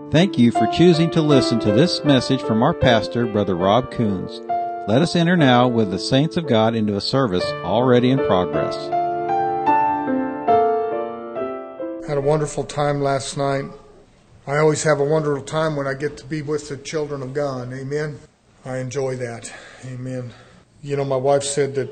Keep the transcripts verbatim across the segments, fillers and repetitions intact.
Thank you for choosing to listen to this message from our pastor, Brother Rob Coons. Let us enter now with the saints of God into a service already in progress. Had a wonderful time last night. I always have a wonderful time when I get to be with the children of God. Amen. I enjoy that. Amen. You know, my wife said that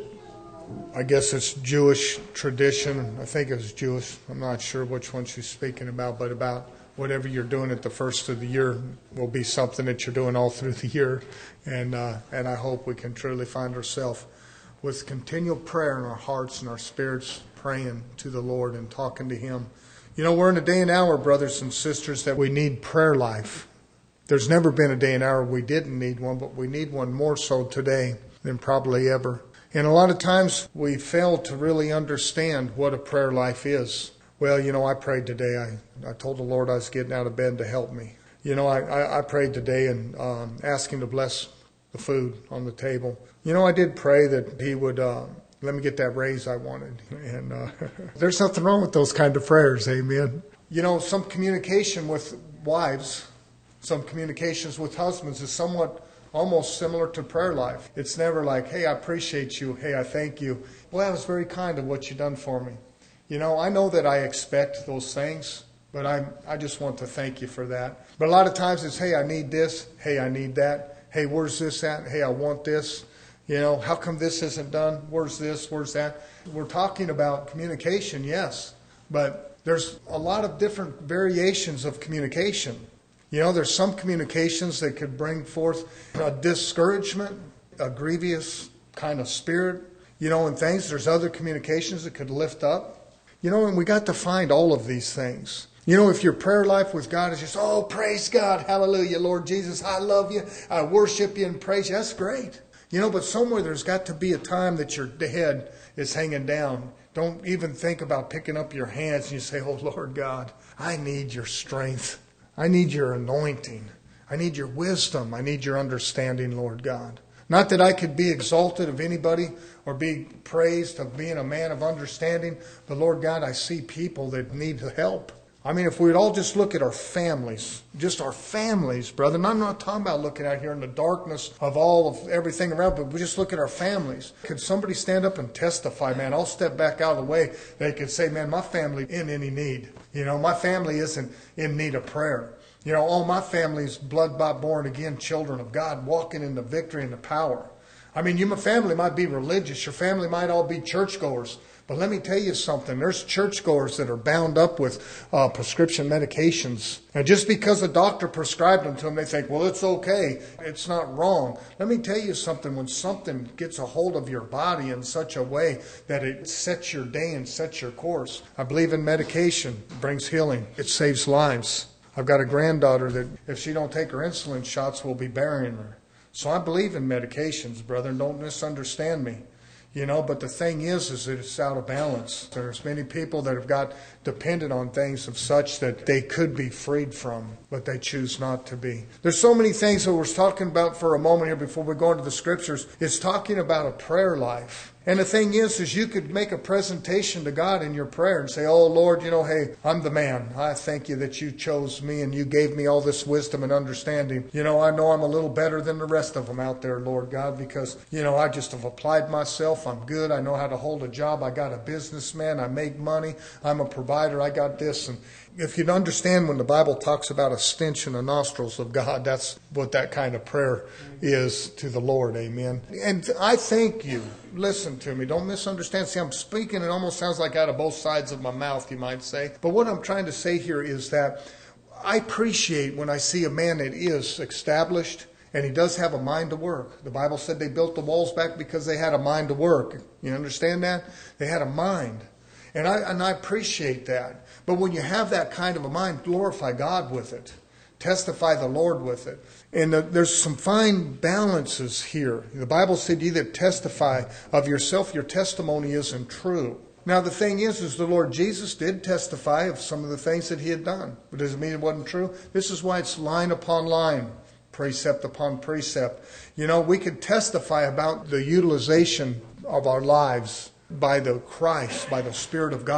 I guess it's Jewish tradition. I think it was Jewish. I'm not sure which one she's speaking about, but about whatever you're doing at the first of the year will be something that you're doing all through the year. And uh, and I hope we can truly find ourselves with continual prayer in our hearts and our spirits, praying to the Lord and talking to Him. You know, we're in a day and hour, brothers and sisters, that we need prayer life. There's never been a day and hour we didn't need one, but we need one more so today than probably ever. And a lot of times we fail to really understand what a prayer life is. Well, you know, I prayed today. I, I told the Lord I was getting out of bed to help me. You know, I, I, I prayed today and um, asked Him to bless the food on the table. You know, I did pray that He would uh, let me get that raise I wanted. And uh, there's nothing wrong with those kind of prayers, amen. You know, some communication with wives, some communications with husbands is somewhat almost similar to prayer life. It's never like, hey, I appreciate you. Hey, I thank you. Well, that was very kind of what you done for me. You know, I know that I expect those things, but I I just want to thank you for that. But a lot of times it's, hey, I need this. Hey, I need that. Hey, where's this at? Hey, I want this. You know, how come this isn't done? Where's this? Where's that? We're talking about communication, yes, but there's a lot of different variations of communication. You know, there's some communications that could bring forth a discouragement, a grievous kind of spirit, you know, and things. There's other communications that could lift up. You know, and we got to find all of these things. You know, if your prayer life with God is just, oh, praise God, hallelujah, Lord Jesus, I love you, I worship you and praise you, that's great. You know, but somewhere there's got to be a time that your head is hanging down. Don't even think about picking up your hands and you say, oh, Lord God, I need your strength. I need your anointing. I need your wisdom. I need your understanding, Lord God. Not that I could be exalted of anybody or be praised of being a man of understanding, but Lord God, I see people that need help. I mean, if we would all just look at our families, just our families, brother, and I'm not talking about looking out here in the darkness of all of everything around, but we just look at our families. Could somebody stand up and testify, man, I'll step back out of the way. They could say, man, my family in any need. You know, my family isn't in need of prayer. You know, all my family's blood-bought, born-again children of God walking in the victory and the power. I mean, your family might be religious. Your family might all be churchgoers. But let me tell you something. There's churchgoers that are bound up with uh, prescription medications. And just because a doctor prescribed them to them, they think, well, it's okay. It's not wrong. Let me tell you something. When something gets a hold of your body in such a way that it sets your day and sets your course, I believe in medication. It brings healing. It saves lives. I've got a granddaughter that if she don't take her insulin shots, we'll be burying her. So I believe in medications, brother. Don't misunderstand me. You know, but the thing is, is that it's out of balance. There's many people that have got dependent on things of such that they could be freed from, but they choose not to be. There's so many things that we're talking about for a moment here before we go into the scriptures. It's talking about a prayer life. And the thing is, is you could make a presentation to God in your prayer and say, oh, Lord, you know, hey, I'm the man. I thank you that you chose me and you gave me all this wisdom and understanding. You know, I know I'm a little better than the rest of them out there, Lord God, because, you know, I just have applied myself. I'm good. I know how to hold a job. I got a businessman. I make money. I'm a provider. I got this. And if you'd understand when the Bible talks about a stench in the nostrils of God, that's what that kind of prayer is to the Lord. Amen. And I thank you. Listen to me. Don't misunderstand. See, I'm speaking. It almost sounds like out of both sides of my mouth, you might say. But what I'm trying to say here is that I appreciate when I see a man that is established and he does have a mind to work. The Bible said they built the walls back because they had a mind to work. You understand that? They had a mind. And I, and I appreciate that. But when you have that kind of a mind, glorify God with it. Testify the Lord with it. And uh, there's some fine balances here. The Bible said, ye that testify of yourself, your testimony isn't true. Now the thing is, is the Lord Jesus did testify of some of the things that He had done. But does it mean it wasn't true? This is why it's line upon line, precept upon precept. You know, we could testify about the utilization of our lives by the Christ, by the Spirit of God.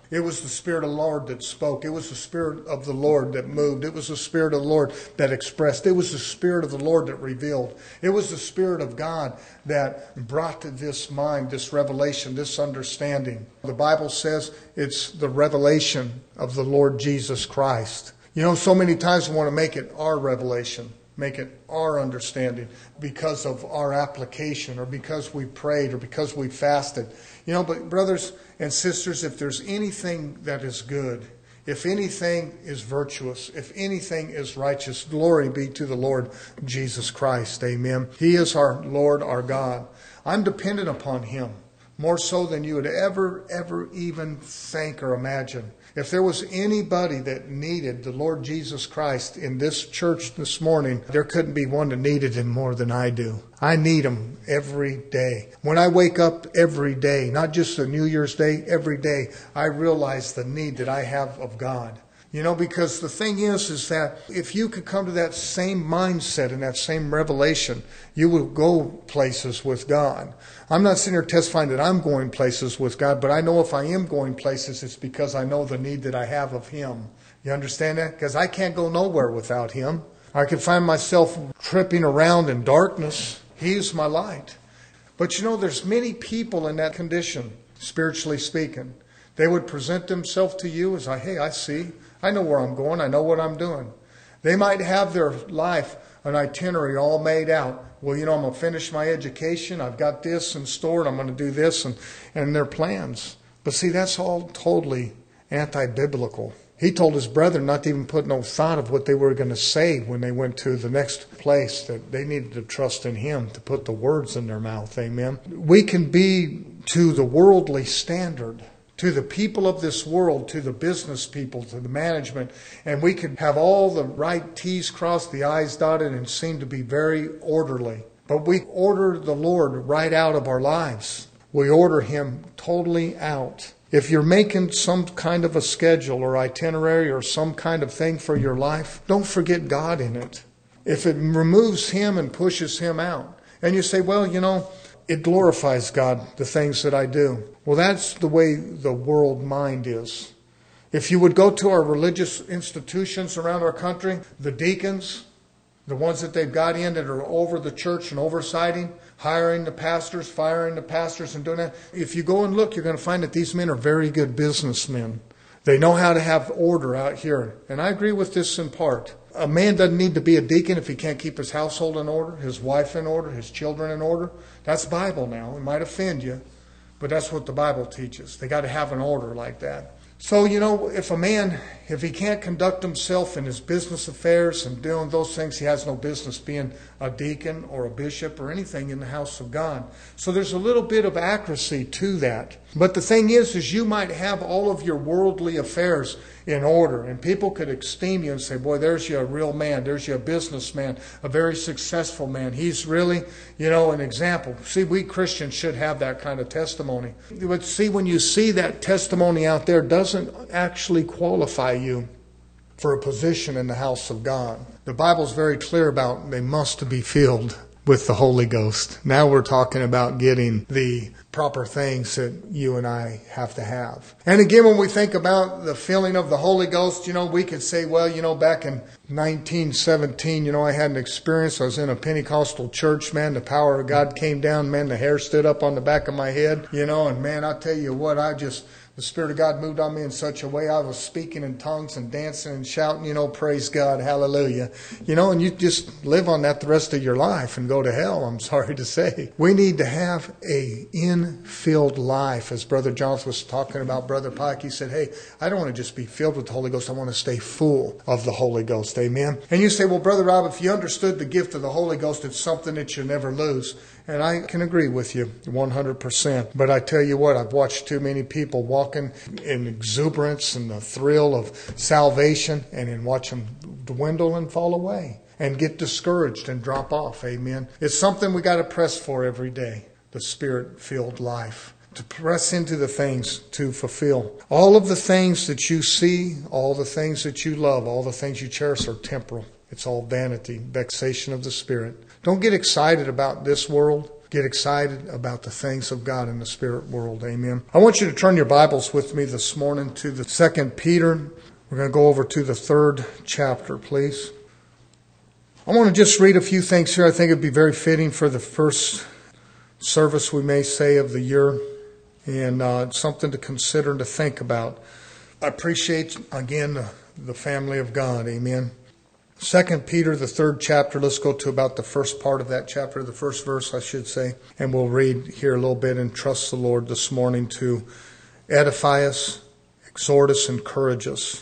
It was the Spirit of the Lord that spoke. It was the Spirit of the Lord that moved. It was the Spirit of the Lord that expressed. It was the Spirit of the Lord that revealed. It was the Spirit of God that brought to this mind, this revelation, this understanding. The Bible says it's the revelation of the Lord Jesus Christ. You know, so many times we want to make it our revelation, make it our understanding because of our application or because we prayed or because we fasted. You know, but brothers and sisters, if there's anything that is good, if anything is virtuous, if anything is righteous, glory be to the Lord Jesus Christ. Amen. He is our Lord, our God. I'm dependent upon Him more so than you would ever, ever even think or imagine. If there was anybody that needed the Lord Jesus Christ in this church this morning, there couldn't be one that needed Him more than I do. I need Him every day. When I wake up every day, not just a New Year's Day, every day, I realize the need that I have of God. You know, because the thing is, is that if you could come to that same mindset and that same revelation, you will go places with God. I'm not sitting here testifying that I'm going places with God, but I know if I am going places, it's because I know the need that I have of Him. You understand that? Because I can't go nowhere without Him. I can find myself tripping around in darkness. He is my light. But you know, there's many people in that condition, spiritually speaking. They would present themselves to you as, hey, I see. I know where I'm going. I know what I'm doing. They might have their life, an itinerary all made out. Well, you know, I'm going to finish my education. I've got this in store, and I'm going to do this, and, and their plans. But see, that's all totally anti-biblical. He told his brethren not to even put no thought of what they were going to say when they went to the next place, that they needed to trust in Him to put the words in their mouth. Amen. We can be to the worldly standard, to the people of this world, to the business people, to the management, and we could have all the right T's crossed, the I's dotted, and seem to be very orderly. But we order the Lord right out of our lives. We order Him totally out. If you're making some kind of a schedule or itinerary or some kind of thing for your life, don't forget God in it. If it removes Him and pushes Him out, and you say, well, you know, it glorifies God, the things that I do. Well, that's the way the world mind is. If you would go to our religious institutions around our country, the deacons, the ones that they've got in that are over the church and oversighting, hiring the pastors, firing the pastors and doing that. If you go and look, you're going to find that these men are very good businessmen. They know how to have order out here. And I agree with this in part. A man doesn't need to be a deacon if he can't keep his household in order, his wife in order, his children in order. That's Bible now. It might offend you, but that's what the Bible teaches. They got to have an order like that. So, you know, if a man, if he can't conduct himself in his business affairs and doing those things, he has no business being a deacon or a bishop or anything in the house of God. So there's a little bit of accuracy to that. But the thing is, is you might have all of your worldly affairs in order, and people could esteem you and say, boy, there's you a real man, there's you a businessman, a very successful man. He's really, you know, an example. See, we Christians should have that kind of testimony. But see, when you see that testimony out there, it doesn't actually qualify you for a position in the house of God. The Bible's very clear about they must be filled with the Holy Ghost. Now we're talking about getting the proper things that you and I have to have. And again, when we think about the filling of the Holy Ghost, you know, we could say, well, you know, back in nineteen seventeen, you know, I had an experience. I was in a Pentecostal church, man. The power of God came down, man. The hair stood up on the back of my head, you know, and man, I'll tell you what, I just... The Spirit of God moved on me in such a way. I was speaking in tongues and dancing and shouting, you know, praise God, hallelujah. You know, and you just live on that the rest of your life and go to hell, I'm sorry to say. We need to have a in-filled life. As Brother Jonathan was talking about Brother Pike, he said, hey, I don't want to just be filled with the Holy Ghost. I want to stay full of the Holy Ghost. Amen. And you say, well, Brother Rob, if you understood the gift of the Holy Ghost, it's something that you never lose. And I can agree with you one hundred percent. But I tell you what, I've watched too many people walking in exuberance and the thrill of salvation and then watch them dwindle and fall away and get discouraged and drop off. Amen. It's something we got to press for every day, the Spirit-filled life. To press into the things to fulfill. All of the things that you see, all the things that you love, all the things you cherish are temporal. It's all vanity, vexation of the spirit. Don't get excited about this world. get excited about the things of God in the spirit world. Amen. I want you to turn your Bibles with me this morning to the Second Peter. We're going to go over to the third chapter, please. I want to just read a few things here. I think it'd be very fitting for the first service, we may say, of the year, and uh, something to consider and to think about. I appreciate, again, the, the family of God. Amen. Second Peter, the third chapter. Let's go to about the first part of that chapter, the first verse, I should say. And we'll read here a little bit and trust the Lord this morning to edify us, exhort us, encourage us.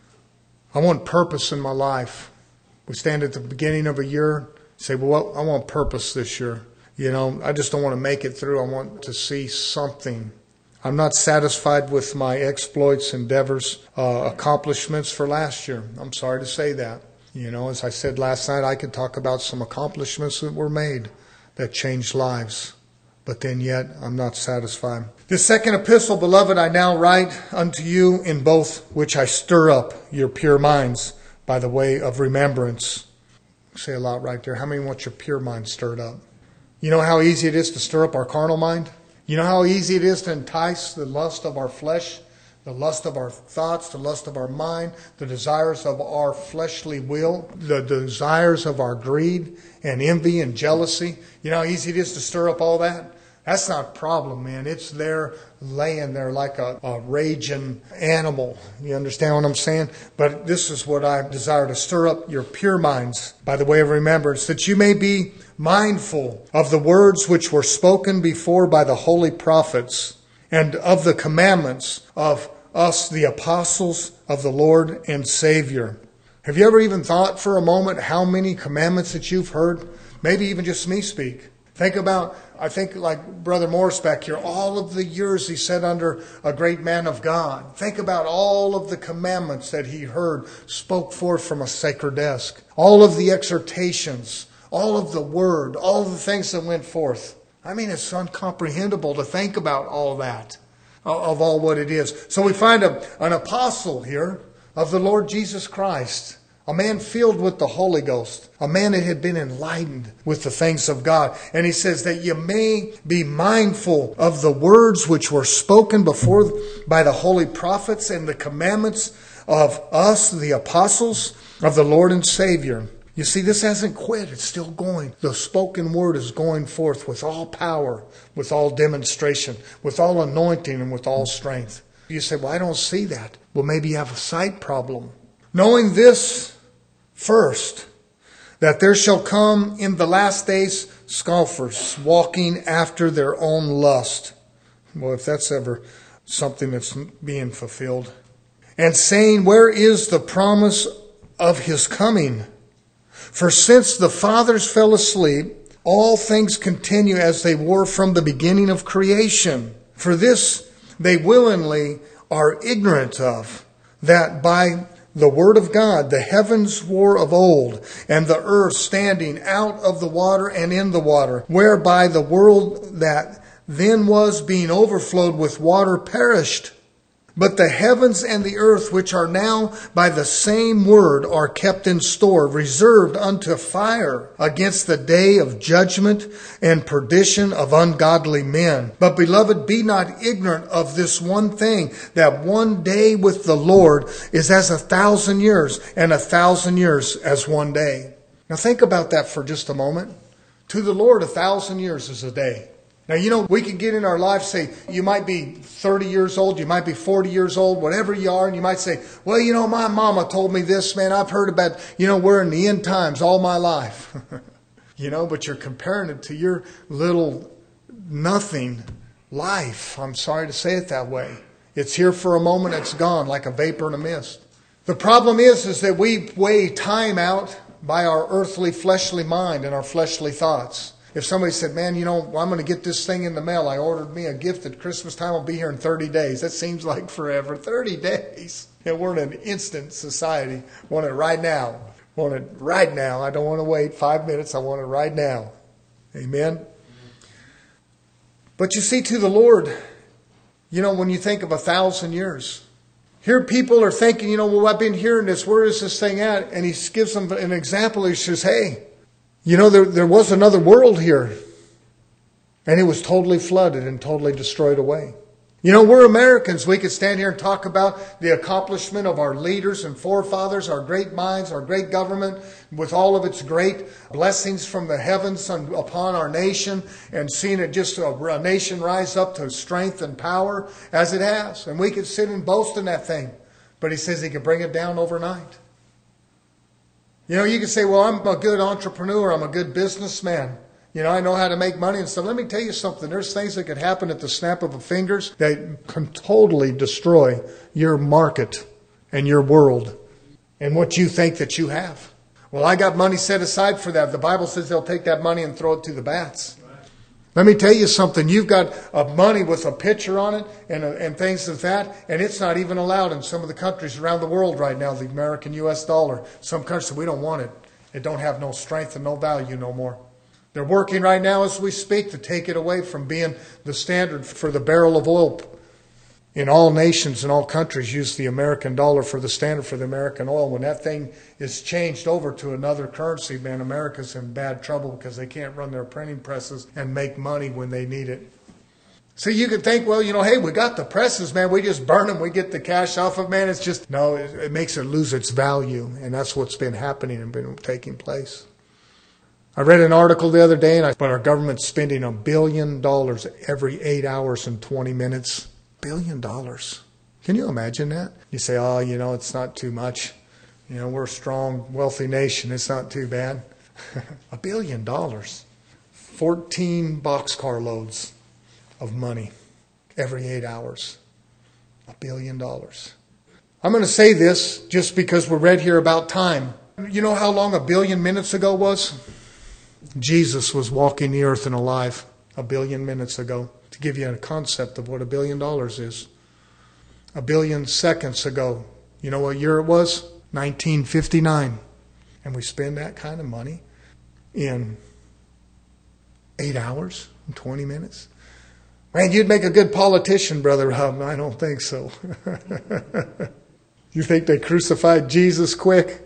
I want purpose in my life. We stand at the beginning of a year, say, well, I want purpose this year. You know, I just don't want to make it through. I want to see something. I'm not satisfied with my exploits, endeavors, uh, accomplishments for last year. I'm sorry to say that. You know, as I said last night, I could talk about some accomplishments that were made that changed lives. But then yet, I'm not satisfied. The second epistle, beloved, I now write unto you in both which I stir up your pure minds by the way of remembrance. Say a lot right there. How many want your pure mind stirred up? You know how easy it is to stir up our carnal mind? You know how easy it is to entice the lust of our flesh, the lust of our thoughts, the lust of our mind, the desires of our fleshly will, the desires of our greed and envy and jealousy. You know how easy it is to stir up all that? That's not a problem, man. It's there laying there like a, a raging animal. You understand what I'm saying? But this is what I desire, to stir up your pure minds by the way of remembrance, that you may be mindful of the words which were spoken before by the holy prophets, and of the commandments of us, the apostles of the Lord and Savior. Have you ever even thought for a moment how many commandments that you've heard? Maybe even just me speak. Think about, I think like Brother Morris back here, all of the years he sat under a great man of God. Think about all of the commandments that he heard spoke forth from a sacred desk. All of the exhortations, all of the word, all of the things that went forth. I mean, it's incomprehensible to think about all that, of all what it is. So we find a, an apostle here of the Lord Jesus Christ. A man filled with the Holy Ghost. A man that had been enlightened with the things of God. And he says that you may be mindful of the words which were spoken before by the holy prophets and the commandments of us, the apostles of the Lord and Savior. You see, this hasn't quit. It's still going. The spoken word is going forth with all power, with all demonstration, with all anointing, and with all strength. You say, well, I don't see that. Well, maybe you have a sight problem. Knowing this first, that there shall come in the last days scoffers, walking after their own lust. Well, if that's ever something that's being fulfilled. And saying, where is the promise of his coming? For since the fathers fell asleep, all things continue as they were from the beginning of creation. For this they willingly are ignorant of, that by the word of God, the heavens were of old, and the earth standing out of the water and in the water, whereby the world that then was being overflowed with water perished. But the heavens and the earth, which are now by the same word, are kept in store, reserved unto fire against the day of judgment and perdition of ungodly men. But beloved, be not ignorant of this one thing, that one day with the Lord is as a thousand years, and a thousand years as one day. Now think about that for just a moment. To the Lord, a thousand years is a day. Now, you know, we can get in our life, say, you might be thirty years old, you might be forty years old, whatever you are, and you might say, well, you know, my mama told me this, man, I've heard about, you know, we're in the end times all my life. You know, but you're comparing it to your little nothing life. I'm sorry to say it that way. It's here for a moment, it's gone like a vapor in a mist. The problem is, is that we weigh time out by our earthly, fleshly mind and our fleshly thoughts. If somebody said, man, you know, I'm going to get this thing in the mail. I ordered me a gift at Christmas time. I'll be here in thirty days. That seems like forever. thirty days. And we're in an instant society. Want it right now. Want it right now. I don't want to wait five minutes. I want it right now. Amen. But you see, to the Lord, you know, when you think of a thousand years, here people are thinking, you know, well, I've been hearing this. Where is this thing at? And he gives them an example. He says, hey, you know, there, there was another world here. And it was totally flooded and totally destroyed away. You know, we're Americans. We could stand here and talk about the accomplishment of our leaders and forefathers, our great minds, our great government, with all of its great blessings from the heavens upon our nation, and seeing it just a nation rise up to strength and power as it has. And we could sit and boast in that thing. But he says he can bring it down overnight. You know, you can say, well, I'm a good entrepreneur. I'm a good businessman. You know, I know how to make money and stuff. Let me tell you something. There's things that could happen at the snap of a fingers that can totally destroy your market and your world and what you think that you have. Well, I got money set aside for that. The Bible says they'll take that money and throw it to the bats. Let me tell you something. You've got a money with a picture on it and, and things like that, and it's not even allowed in some of the countries around the world right now, the American U S dollar. Some countries, we don't want it. It don't have no strength and no value no more. They're working right now as we speak to take it away from being the standard for the barrel of oil. In all nations and all countries use the American dollar for the standard for the American oil. When that thing is changed over to another currency, man, America's in bad trouble because they can't run their printing presses and make money when they need it. So you could think, well, you know, hey, we got the presses, man. We just burn them. We get the cash off of, man. It's just, no, it, it makes it lose its value. And that's what's been happening and been taking place. I read an article the other day, and I, but our government's spending a billion dollars every eight hours and twenty minutes. Billion dollars. Can you imagine that? You say, oh, you know, it's not too much. You know, we're a strong, wealthy nation. It's not too bad. A billion dollars. fourteen boxcar loads of money every eight hours. A billion dollars. I'm going to say this just because we're read here about time. You know how long a billion minutes ago was? Jesus was walking the earth and alive a billion minutes ago. To give you a concept of what a billion dollars is. A billion seconds ago. You know what year it was? nineteen fifty-nine. And we spend that kind of money in eight hours and twenty minutes. Man, you'd make a good politician, Brother Hub. I don't think so. You think they crucified Jesus quick?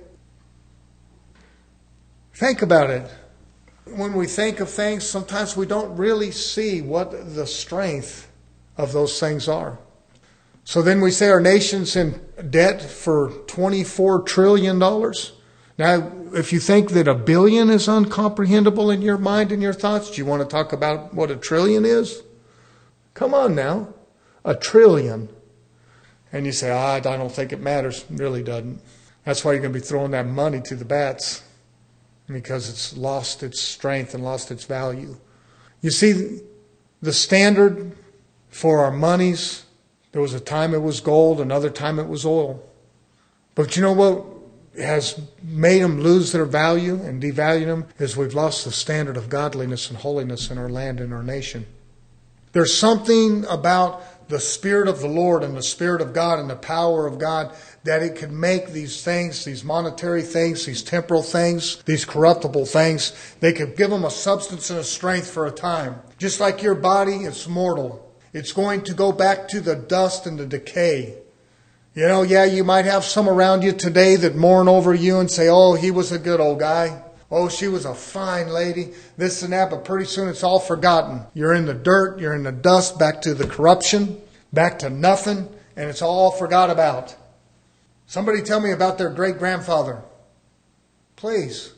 Think about it. When we think of things, sometimes we don't really see what the strength of those things are. So then we say our nation's in debt for twenty-four trillion dollars. Now, if you think that a billion is uncomprehendable in your mind and your thoughts, do you want to talk about what a trillion is? Come on now. A trillion. And you say, ah, I don't think it matters. It really doesn't. That's why you're going to be throwing that money to the bats. Because it's lost its strength and lost its value. You see, the standard for our monies, there was a time it was gold, another time it was oil. But you know what has made them lose their value and devalue them? Is we've lost the standard of godliness and holiness in our land and our nation. There's something about the Spirit of the Lord and the Spirit of God and the power of God that it can make these things, these monetary things, these temporal things, these corruptible things, they could give them a substance and a strength for a time. Just like your body, it's mortal. It's going to go back to the dust and the decay. You know, yeah, you might have some around you today that mourn over you and say, oh, he was a good old guy. Oh, she was a fine lady, this and that, but pretty soon it's all forgotten. You're in the dirt, you're in the dust, back to the corruption, back to nothing, and it's all forgot about. Somebody tell me about their great-grandfather. Please.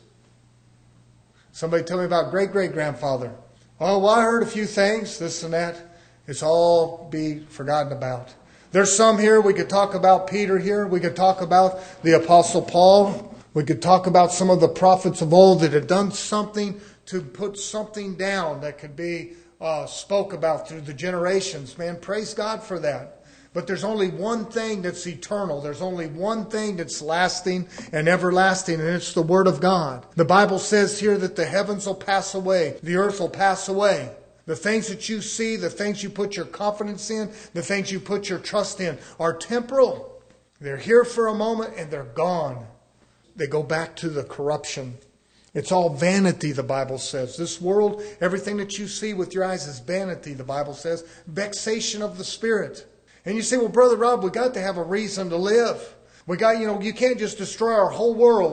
Somebody tell me about great-great-grandfather. Oh, well, I heard a few things, this and that. It's all be forgotten about. There's some here, we could talk about Peter here. We could talk about the Apostle Paul. We could talk about some of the prophets of old that had done something to put something down that could be uh, spoke about through the generations. Man, praise God for that. But there's only one thing that's eternal. There's only one thing that's lasting and everlasting, and it's the Word of God. The Bible says here that the heavens will pass away. The earth will pass away. The things that you see, the things you put your confidence in, the things you put your trust in are temporal. They're here for a moment and they're gone. They go back to the corruption. It's all vanity, the Bible says. This world, everything that you see with your eyes is vanity, the Bible says. Vexation of the spirit. And you say, well, Brother Rob, we got to have a reason to live. We got, you know, you can't just destroy our whole worlds.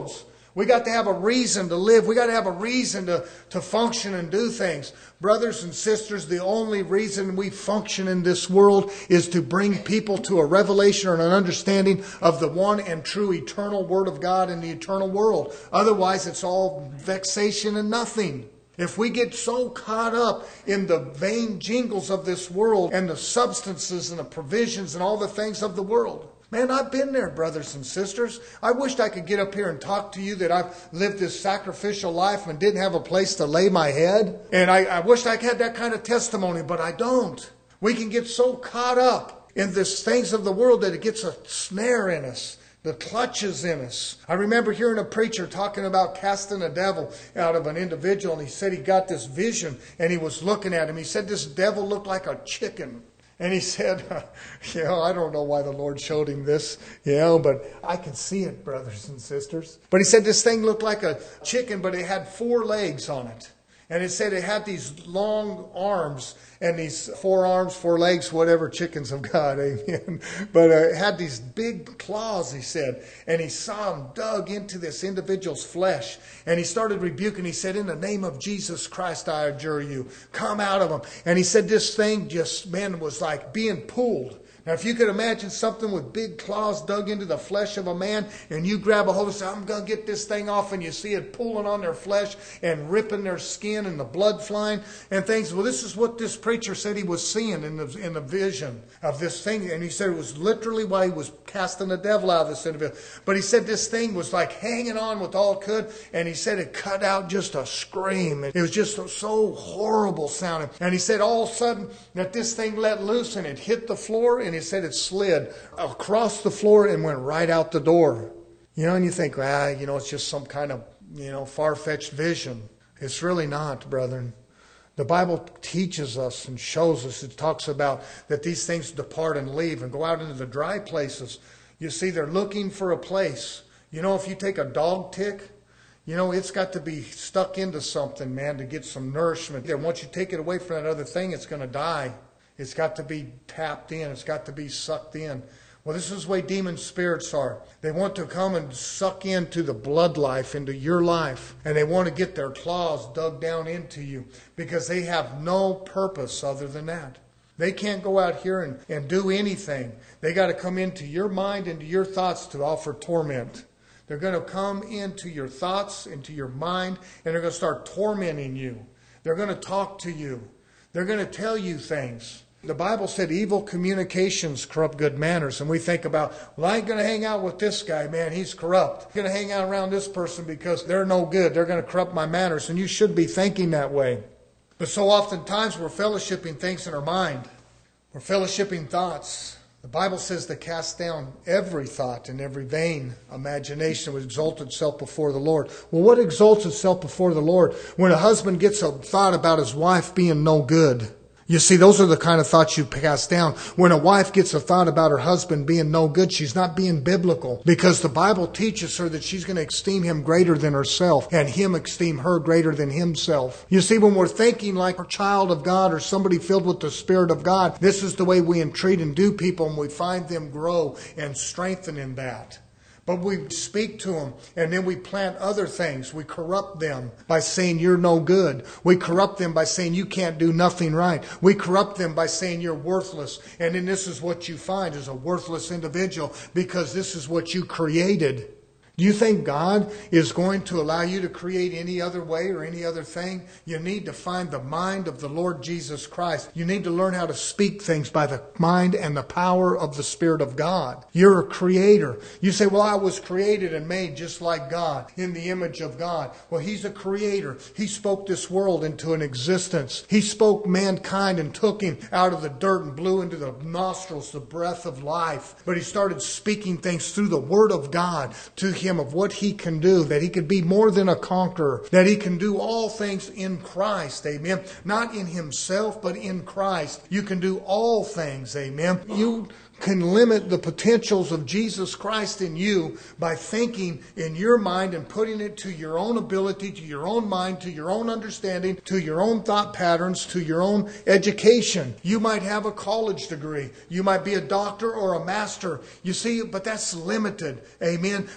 We got to have a reason to live. We got to have a reason to, to function and do things. Brothers and sisters, the only reason we function in this world is to bring people to a revelation or an understanding of the one and true eternal Word of God in the eternal world. Otherwise, it's all vexation and nothing. If we get so caught up in the vain jingles of this world and the substances and the provisions and all the things of the world. Man, I've been there, brothers and sisters. I wished I could get up here and talk to you that I've lived this sacrificial life and didn't have a place to lay my head. And I, I wished I had that kind of testimony, but I don't. We can get so caught up in these things of the world that it gets a snare in us. The clutches in us. I remember hearing a preacher talking about casting a devil out of an individual, and he said he got this vision and he was looking at him. He said this devil looked like a chicken. And he said, you know, I don't know why the Lord showed him this, you know, but I can see it, brothers and sisters. But he said this thing looked like a chicken, but it had four legs on it. And it said it had these long arms and these four arms, four legs, whatever chickens have got, amen. But uh, it had these big claws, he said. And he saw them dug into this individual's flesh. And he started rebuking. He said, in the name of Jesus Christ, I adjure you, come out of them. And he said this thing just, man, was like being pulled. Now, if you could imagine something with big claws dug into the flesh of a man, and you grab a hold and say, I'm going to get this thing off, and you see it pulling on their flesh and ripping their skin and the blood flying and things. Well, this is what this preacher said he was seeing in the, in the vision of this thing. And he said it was literally while he was casting the devil out of this individual. But he said this thing was like hanging on with all it could, and he said it cut out just a scream. It was just so horrible sounding. And he said all of a sudden that this thing let loose, and it hit the floor, and he said it slid across the floor and went right out the door. You know, and you think, ah, you know, it's just some kind of, you know, far-fetched vision. It's really not, brethren. The Bible teaches us and shows us, it talks about that these things depart and leave and go out into the dry places. You see, they're looking for a place. You know, if you take a dog tick, you know, it's got to be stuck into something, man, to get some nourishment. And once you take it away from that other thing, it's going to die. It's got to be tapped in. It's got to be sucked in. Well, this is the way demon spirits are. They want to come and suck into the blood life, into your life. And they want to get their claws dug down into you because they have no purpose other than that. They can't go out here and, and do anything. They got to come into your mind, into your thoughts to offer torment. They're going to come into your thoughts, into your mind, and they're going to start tormenting you. They're going to talk to you. They're going to tell you things. The Bible said evil communications corrupt good manners. And we think about, well, I ain't going to hang out with this guy, man. He's corrupt. I'm going to hang out around this person because they're no good. They're going to corrupt my manners. And you should be thinking that way. But so oftentimes we're fellowshipping things in our mind. We're fellowshipping thoughts. The Bible says to cast down every thought and every vain imagination which exalts itself before the Lord. Well, what exalts itself before the Lord? When a husband gets a thought about his wife being no good. You see, those are the kind of thoughts you cast down. When a wife gets a thought about her husband being no good, she's not being biblical. Because the Bible teaches her that she's going to esteem him greater than herself and him esteem her greater than himself. You see, when we're thinking like a child of God or somebody filled with the Spirit of God, this is the way we entreat and do people, and we find them grow and strengthen in that. But we speak to them, and then we plant other things. We corrupt them by saying you're no good. We corrupt them by saying you can't do nothing right. We corrupt them by saying you're worthless. And then this is what you find is a worthless individual because this is what you created. Do you think God is going to allow you to create any other way or any other thing? You need to find the mind of the Lord Jesus Christ. You need to learn how to speak things by the mind and the power of the Spirit of God. You're a creator. You say, well, I was created and made just like God, in the image of God. Well, He's a creator. He spoke this world into an existence. He spoke mankind and took him out of the dirt and blew into the nostrils the breath of life. But He started speaking things through the Word of God to him of what He can do, that He could be more than a conqueror, that He can do all things in Christ, amen. Not in Himself, but in Christ. You can do all things, amen. You can limit the potentials of Jesus Christ in you by thinking in your mind and putting it to your own ability, to your own mind, to your own understanding, to your own thought patterns, to your own education. You might have a college degree. You might be a doctor or a master. You see, but that's limited. Amen. But we can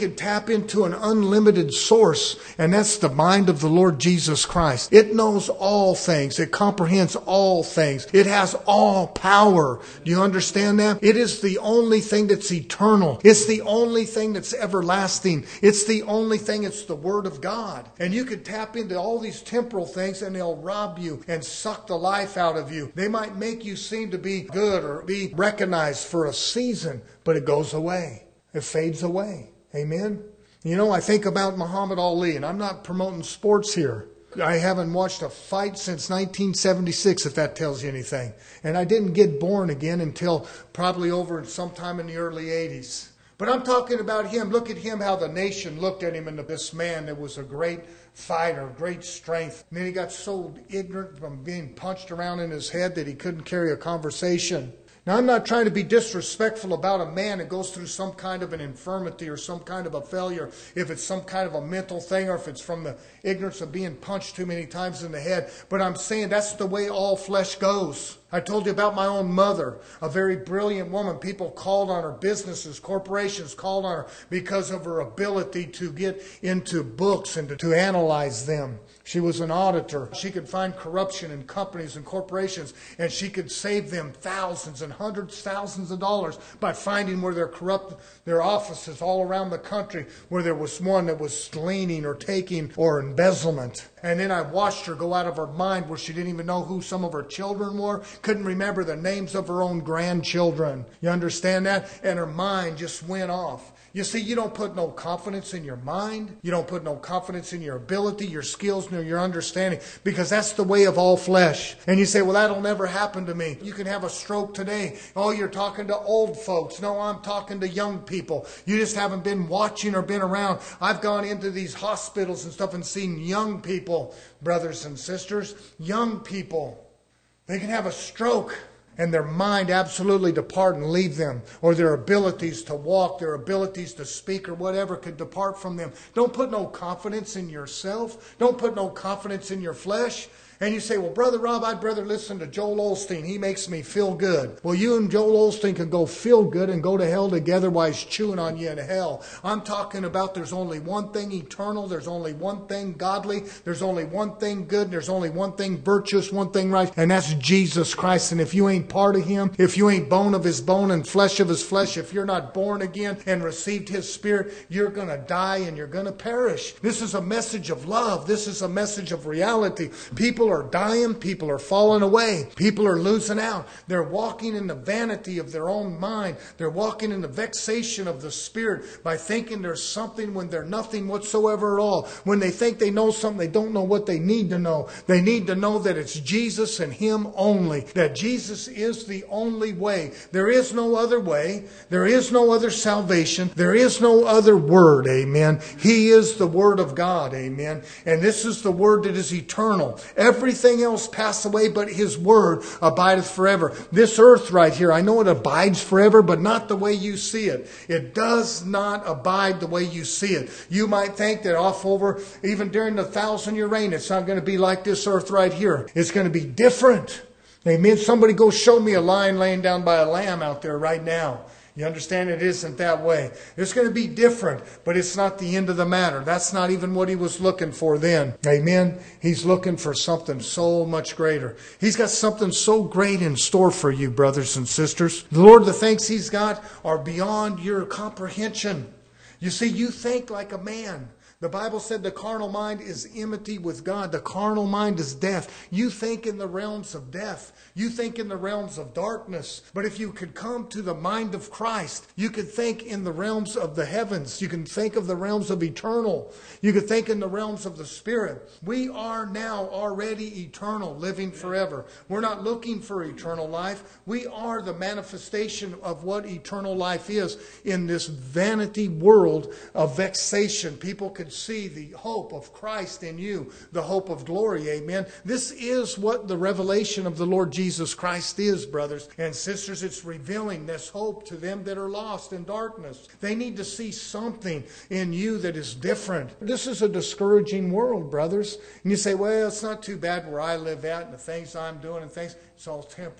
can tap into an unlimited source, and that's the mind of the Lord Jesus Christ. It knows all things. It comprehends all things. It has all power. Do you understand that? It is the only thing that's eternal. It's the only thing that's everlasting. It's the only thing. It's the Word of God. And you can tap into all these temporal things and they'll rob you and suck the life out of you. They might make you seem to be good or be recognized for a season, but it goes away. It fades away. Amen? You know, I think about Muhammad Ali, and I'm not promoting sports here. I haven't watched a fight since nineteen seventy-six, if that tells you anything. And I didn't get born again until probably over sometime in the early eighties. But I'm talking about him. Look at him, how the nation looked at him, and this man that was a great fighter, great strength. And then he got so ignorant from being punched around in his head that he couldn't carry a conversation. Now, I'm not trying to be disrespectful about a man that goes through some kind of an infirmity or some kind of a failure, if it's some kind of a mental thing or if it's from the ignorance of being punched too many times in the head. But I'm saying that's the way all flesh goes. I told you about my own mother, a very brilliant woman. People called on her, businesses, corporations called on her because of her ability to get into books and to, to analyze them. She was an auditor. She could find corruption in companies and corporations, and she could save them thousands and hundreds of thousands of dollars by finding where they're corrupt, their offices all around the country, where there was one that was leaning or taking or embezzlement. And then I watched her go out of her mind where she didn't even know who some of her children were, couldn't remember the names of her own grandchildren. You understand that? And her mind just went off. You see, you don't put no confidence in your mind. You don't put no confidence in your ability, your skills, nor your understanding, because that's the way of all flesh. And you say, well, that'll never happen to me. You can have a stroke today. Oh, you're talking to old folks. No, I'm talking to young people. You just haven't been watching or been around. I've gone into these hospitals and stuff and seen young people, brothers and sisters, young people. They can have a stroke and their mind absolutely depart and leave them, or their abilities to walk, their abilities to speak or whatever could depart from them. Don't put no confidence in yourself. Don't put no confidence in your flesh. And you say, well, Brother Rob, I'd rather listen to Joel Osteen. He makes me feel good. Well, you and Joel Osteen can go feel good and go to hell together while he's chewing on you in hell. I'm talking about there's only one thing eternal. There's only one thing godly. There's only one thing good. There's only one thing virtuous, one thing right. And that's Jesus Christ. And if you ain't part of Him, if you ain't bone of His bone and flesh of His flesh, if you're not born again and received His Spirit, you're going to die and you're going to perish. This is a message of love. This is a message of reality. People are dying. People are falling away. People are losing out. They're walking in the vanity of their own mind. They're walking in the vexation of the Spirit by thinking there's something when they're nothing whatsoever at all. When they think they know something, they don't know what they need to know. They need to know that it's Jesus and Him only. That Jesus is the only way. There is no other way. There is no other salvation. There is no other word. Amen. He is the Word of God. Amen. And this is the Word that is eternal. Everything else pass away, but His Word abideth forever. This earth right here, I know it abides forever, but not the way you see it. It does not abide the way you see it. You might think that off over, even during the thousand year reign, it's not going to be like this earth right here. It's going to be different. Amen. Somebody go show me a lion laying down by a lamb out there right now. You understand? It isn't that way. It's going to be different, but it's not the end of the matter. That's not even what He was looking for then. Amen? He's looking for something so much greater. He's got something so great in store for you, brothers and sisters. The Lord, the things He's got are beyond your comprehension. You see, you think like a man. The Bible said the carnal mind is enmity with God. The carnal mind is death. You think in the realms of death. You think in the realms of darkness. But if you could come to the mind of Christ, you could think in the realms of the heavens. You can think of the realms of eternal. You could think in the realms of the Spirit. We are now already eternal, living forever. We're not looking for eternal life. We are the manifestation of what eternal life is in this vanity world of vexation. People could see the hope of Christ in you, the hope of glory. Amen. This is what the revelation of the Lord Jesus Christ is, brothers and sisters. It's revealing this hope to them that are lost in darkness. They need to see something in you that is different. This is a discouraging world, brothers. And you say, well, it's not too bad where I live at and the things I'm doing and things. It's all temporal.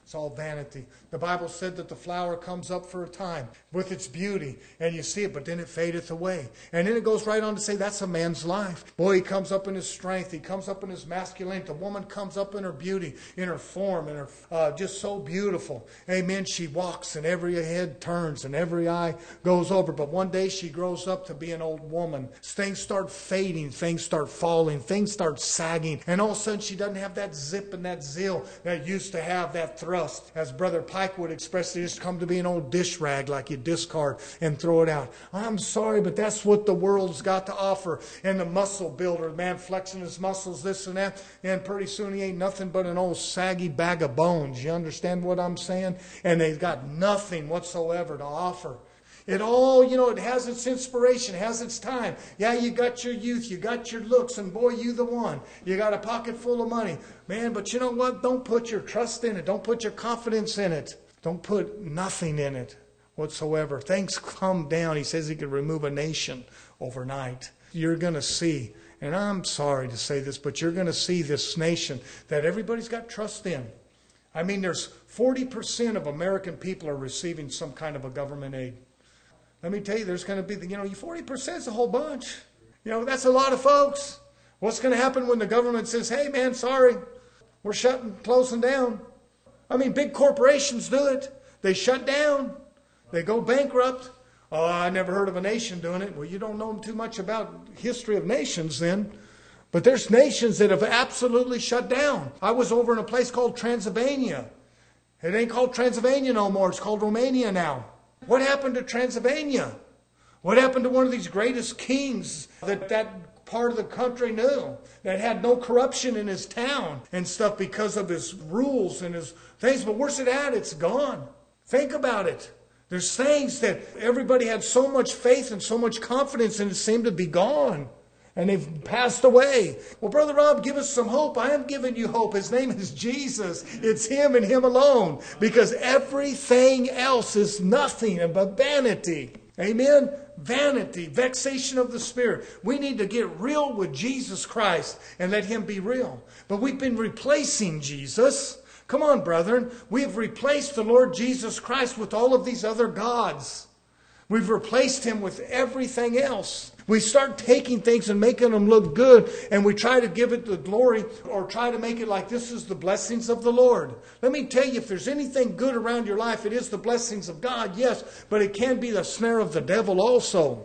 It's all vanity. The Bible said that the flower comes up for a time with its beauty, and you see it, but then it fadeth away. And then it goes right on to say that's a man's life. Boy, he comes up in his strength. He comes up in his masculinity. The woman comes up in her beauty, in her form, and her uh, just so beautiful. Amen. She walks, and every head turns, and every eye goes over. But one day she grows up to be an old woman. Things start fading. Things start falling. Things start sagging. And all of a sudden she doesn't have that zip and that zeal that used to have, that thrust. As Brother Pike would express, it just come to be an old dish rag like you discard and throw it out. I'm sorry, but that's what the world's got to offer. And the muscle builder, man flexing his muscles, this and that, and pretty soon he ain't nothing but an old saggy bag of bones. You understand what I'm saying? And they've got nothing whatsoever to offer. It all, you know, it has its inspiration, has its time. Yeah, you got your youth, you got your looks, and boy, you the one. You got a pocket full of money. Man, but you know what? Don't put your trust in it. Don't put your confidence in it. Don't put nothing in it whatsoever. Things come down. He says he could remove a nation overnight. You're going to see, and I'm sorry to say this, but you're going to see this nation that everybody's got trust in. I mean, there's forty percent of American people are receiving some kind of a government aid. Let me tell you, there's going to be, you know, forty percent is a whole bunch. You know, that's a lot of folks. What's going to happen when the government says, hey, man, sorry, we're shutting, closing down? I mean, big corporations do it. They shut down. They go bankrupt. Oh, I never heard of a nation doing it. Well, you don't know too much about history of nations then. But there's nations that have absolutely shut down. I was over in a place called Transylvania. It ain't called Transylvania no more. It's called Romania now. What happened to Transylvania? What happened to one of these greatest kings that that part of the country knew, that had no corruption in his town and stuff because of his rules and his things? But where's it at? It's gone. Think about it. There's things that everybody had so much faith and so much confidence in, it seemed to be gone. And they've passed away. Well, Brother Rob, give us some hope. I am giving you hope. His name is Jesus. It's Him and Him alone. Because everything else is nothing but vanity. Amen? Vanity, vexation of the Spirit. We need to get real with Jesus Christ and let Him be real. But we've been replacing Jesus. Come on, brethren. We have replaced the Lord Jesus Christ with all of these other gods. We've replaced Him with everything else. We start taking things and making them look good, and we try to give it the glory or try to make it like this is the blessings of the Lord. Let me tell you, if there's anything good around your life, it is the blessings of God, yes, but it can be the snare of the devil also.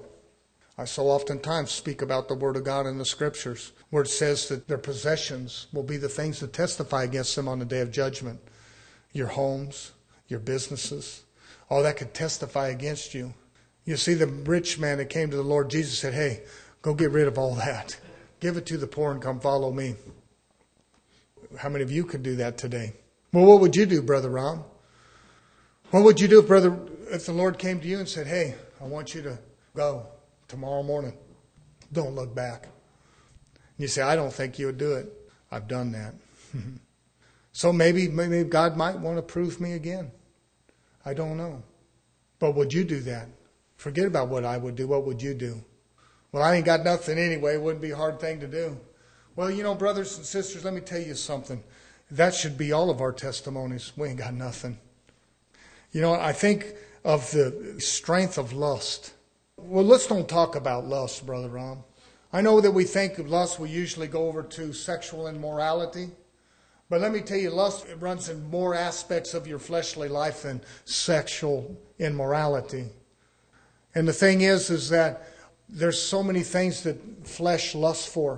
I so oftentimes speak about the Word of God in the Scriptures, where it says that their possessions will be the things that testify against them on the day of judgment. Your homes, your businesses, all that could testify against you. You see, the rich man that came to the Lord Jesus said, hey, go get rid of all that. Give it to the poor and come follow me. How many of you could do that today? Well, what would you do, Brother Rob? What would you do if, brother, if the Lord came to you and said, hey, I want you to go tomorrow morning. Don't look back. And you say, I don't think you would do it. I've done that. So maybe, maybe God might want to prove me again. I don't know. But would you do that? Forget about what I would do. What would you do? Well, I ain't got nothing anyway. It wouldn't be a hard thing to do. Well, you know, brothers and sisters, let me tell you something. That should be all of our testimonies. We ain't got nothing. You know, I think of the strength of lust. Well, let's don't talk about lust, Brother Ron. I know that we think of lust, we usually go over to sexual immorality. But let me tell you, lust runs in more aspects of your fleshly life than sexual immorality. And the thing is, is that there's so many things that flesh lusts for.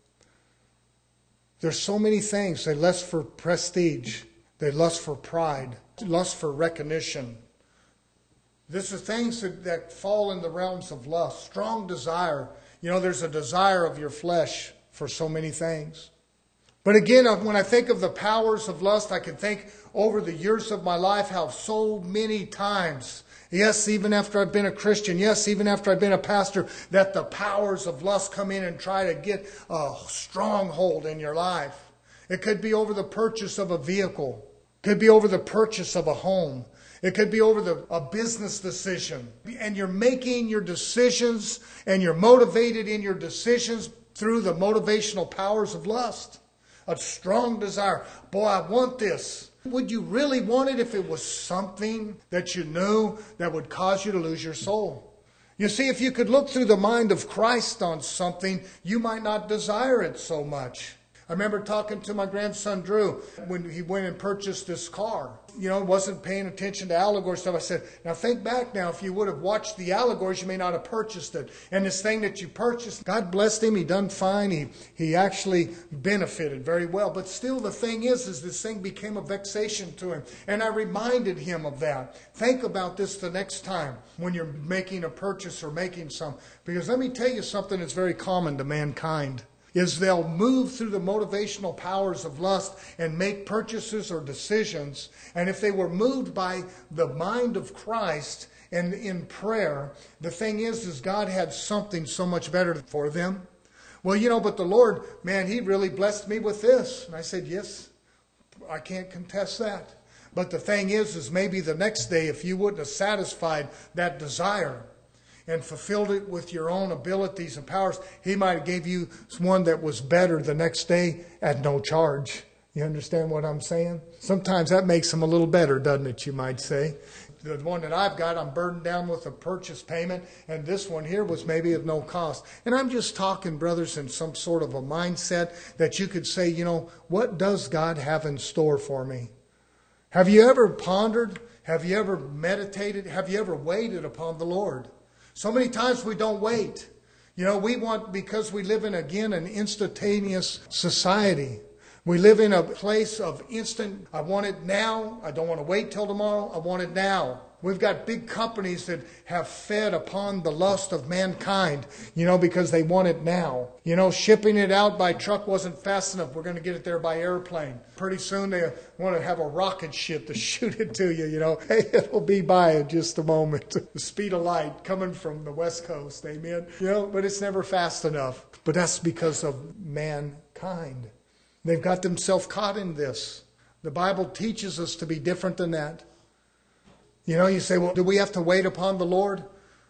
There's so many things. They lust for prestige. They lust for pride. Lust for recognition. These are things that, that fall in the realms of lust. Strong desire. You know, there's a desire of your flesh for so many things. But again, when I think of the powers of lust, I can think over the years of my life how so many times, yes, even after I've been a Christian, yes, even after I've been a pastor, that the powers of lust come in and try to get a stronghold in your life. It could be over the purchase of a vehicle. It could be over the purchase of a home. It could be over the, a business decision. And you're making your decisions and you're motivated in your decisions through the motivational powers of lust. A strong desire. Boy, I want this. Would you really want it if it was something that you knew that would cause you to lose your soul? You see, if you could look through the mind of Christ on something, you might not desire it so much. I remember talking to my grandson Drew when he went and purchased this car. You know, wasn't paying attention to allegory stuff. I said, now think back now, if you would have watched the allegories, you may not have purchased it. And this thing that you purchased, God blessed him. He done fine. He he actually benefited very well. But still the thing is, is this thing became a vexation to him. And I reminded him of that. Think about this the next time when you're making a purchase or making some. Because let me tell you something that's very common to mankind. Is they'll move through the motivational powers of lust and make purchases or decisions. And if they were moved by the mind of Christ and in prayer, the thing is, is God had something so much better for them. Well, you know, but the Lord, man, He really blessed me with this. And I said, yes, I can't contest that. But the thing is, is maybe the next day, if you wouldn't have satisfied that desire and fulfilled it with your own abilities and powers, He might have gave you one that was better the next day at no charge. You understand what I'm saying? Sometimes that makes them a little better, doesn't it, you might say? The one that I've got, I'm burdened down with a purchase payment, and this one here was maybe of no cost. And I'm just talking, brothers, in some sort of a mindset that you could say, you know, what does God have in store for me? Have you ever pondered? Have you ever meditated? Have you ever waited upon the Lord? So many times we don't wait. You know, we want, because we live in, again, an instantaneous society. We live in a place of instant, I want it now. I don't want to wait till tomorrow. I want it now. We've got big companies that have fed upon the lust of mankind, you know, because they want it now. You know, shipping it out by truck wasn't fast enough. We're going to get it there by airplane. Pretty soon they want to have a rocket ship to shoot it to you, you know. Hey, it'll be by in just a moment. The speed of light coming from the West Coast, amen. You know, but it's never fast enough. But that's because of mankind. They've got themselves caught in this. The Bible teaches us to be different than that. You know, you say, well, do we have to wait upon the Lord?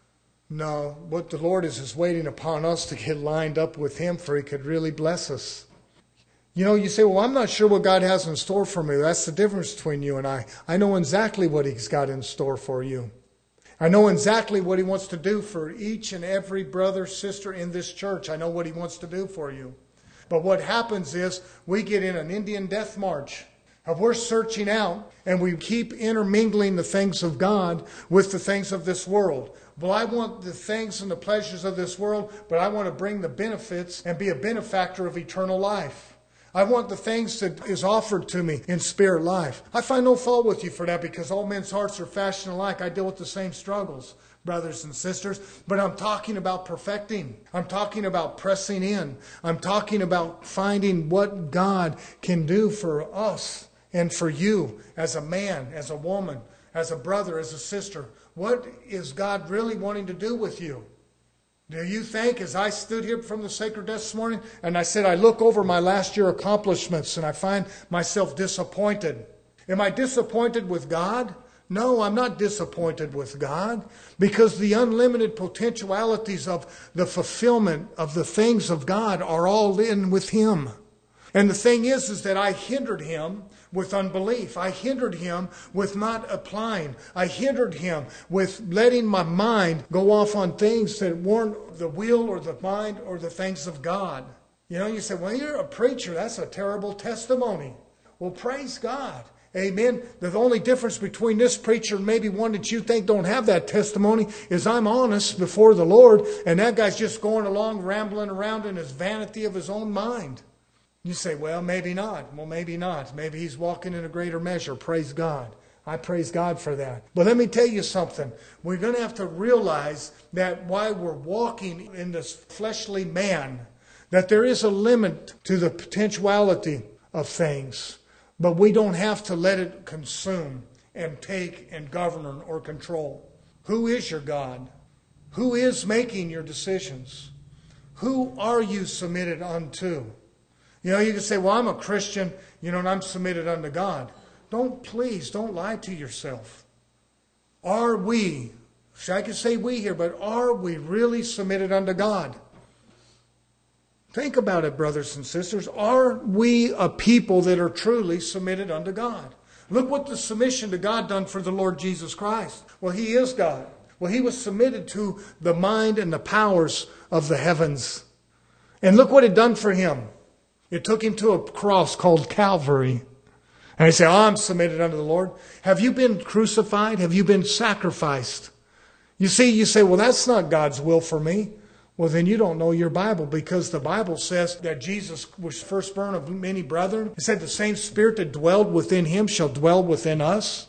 No. What the Lord is is waiting upon us to get lined up with Him, for He could really bless us. You know, you say, well, I'm not sure what God has in store for me. That's the difference between you and I. I know exactly what He's got in store for you. I know exactly what He wants to do for each and every brother, sister in this church. I know what He wants to do for you. But what happens is we get in an Indian death march. If we're searching out and we keep intermingling the things of God with the things of this world. Well, I want the things and the pleasures of this world, but I want to bring the benefits and be a benefactor of eternal life. I want the things that is offered to me in spirit life. I find no fault with you for that, because all men's hearts are fashioned alike. I deal with the same struggles, brothers and sisters. But I'm talking about perfecting. I'm talking about pressing in. I'm talking about finding what God can do for us. And for you, as a man, as a woman, as a brother, as a sister, what is God really wanting to do with you? Do you think, as I stood here from the sacred desk this morning, and I said, I look over my last year accomplishments and I find myself disappointed. Am I disappointed with God? No, I'm not disappointed with God, because the unlimited potentialities of the fulfillment of the things of God are all in with Him. And the thing is, is that I hindered Him with unbelief. I hindered Him with not applying. I hindered Him with letting my mind go off on things that weren't the will or the mind or the things of God. You know, you say, well, you're a preacher. That's a terrible testimony. Well, praise God. Amen. The only difference between this preacher and maybe one that you think don't have that testimony is I'm honest before the Lord, and that guy's just going along rambling around in his vanity of his own mind. You say, well, maybe not. Well, maybe not. Maybe he's walking in a greater measure. Praise God. I praise God for that. But let me tell you something. We're going to have to realize that while we're walking in this fleshly man, that there is a limit to the potentiality of things. But we don't have to let it consume and take and govern or control. Who is your God? Who is making your decisions? Who are you submitted unto? You know, you can say, well, I'm a Christian, you know, and I'm submitted unto God. Don't, please, don't lie to yourself. Are we, I can say we here, but are we really submitted unto God? Think about it, brothers and sisters. Are we a people that are truly submitted unto God? Look what the submission to God done for the Lord Jesus Christ. Well, He is God. Well, He was submitted to the mind and the powers of the heavens. And look what it done for Him. It took Him to a cross called Calvary. And He said, oh, I'm submitted unto the Lord. Have you been crucified? Have you been sacrificed? You see, you say, well, that's not God's will for me. Well, then you don't know your Bible, because the Bible says that Jesus was firstborn of many brethren. It said the same Spirit that dwelled within Him shall dwell within us.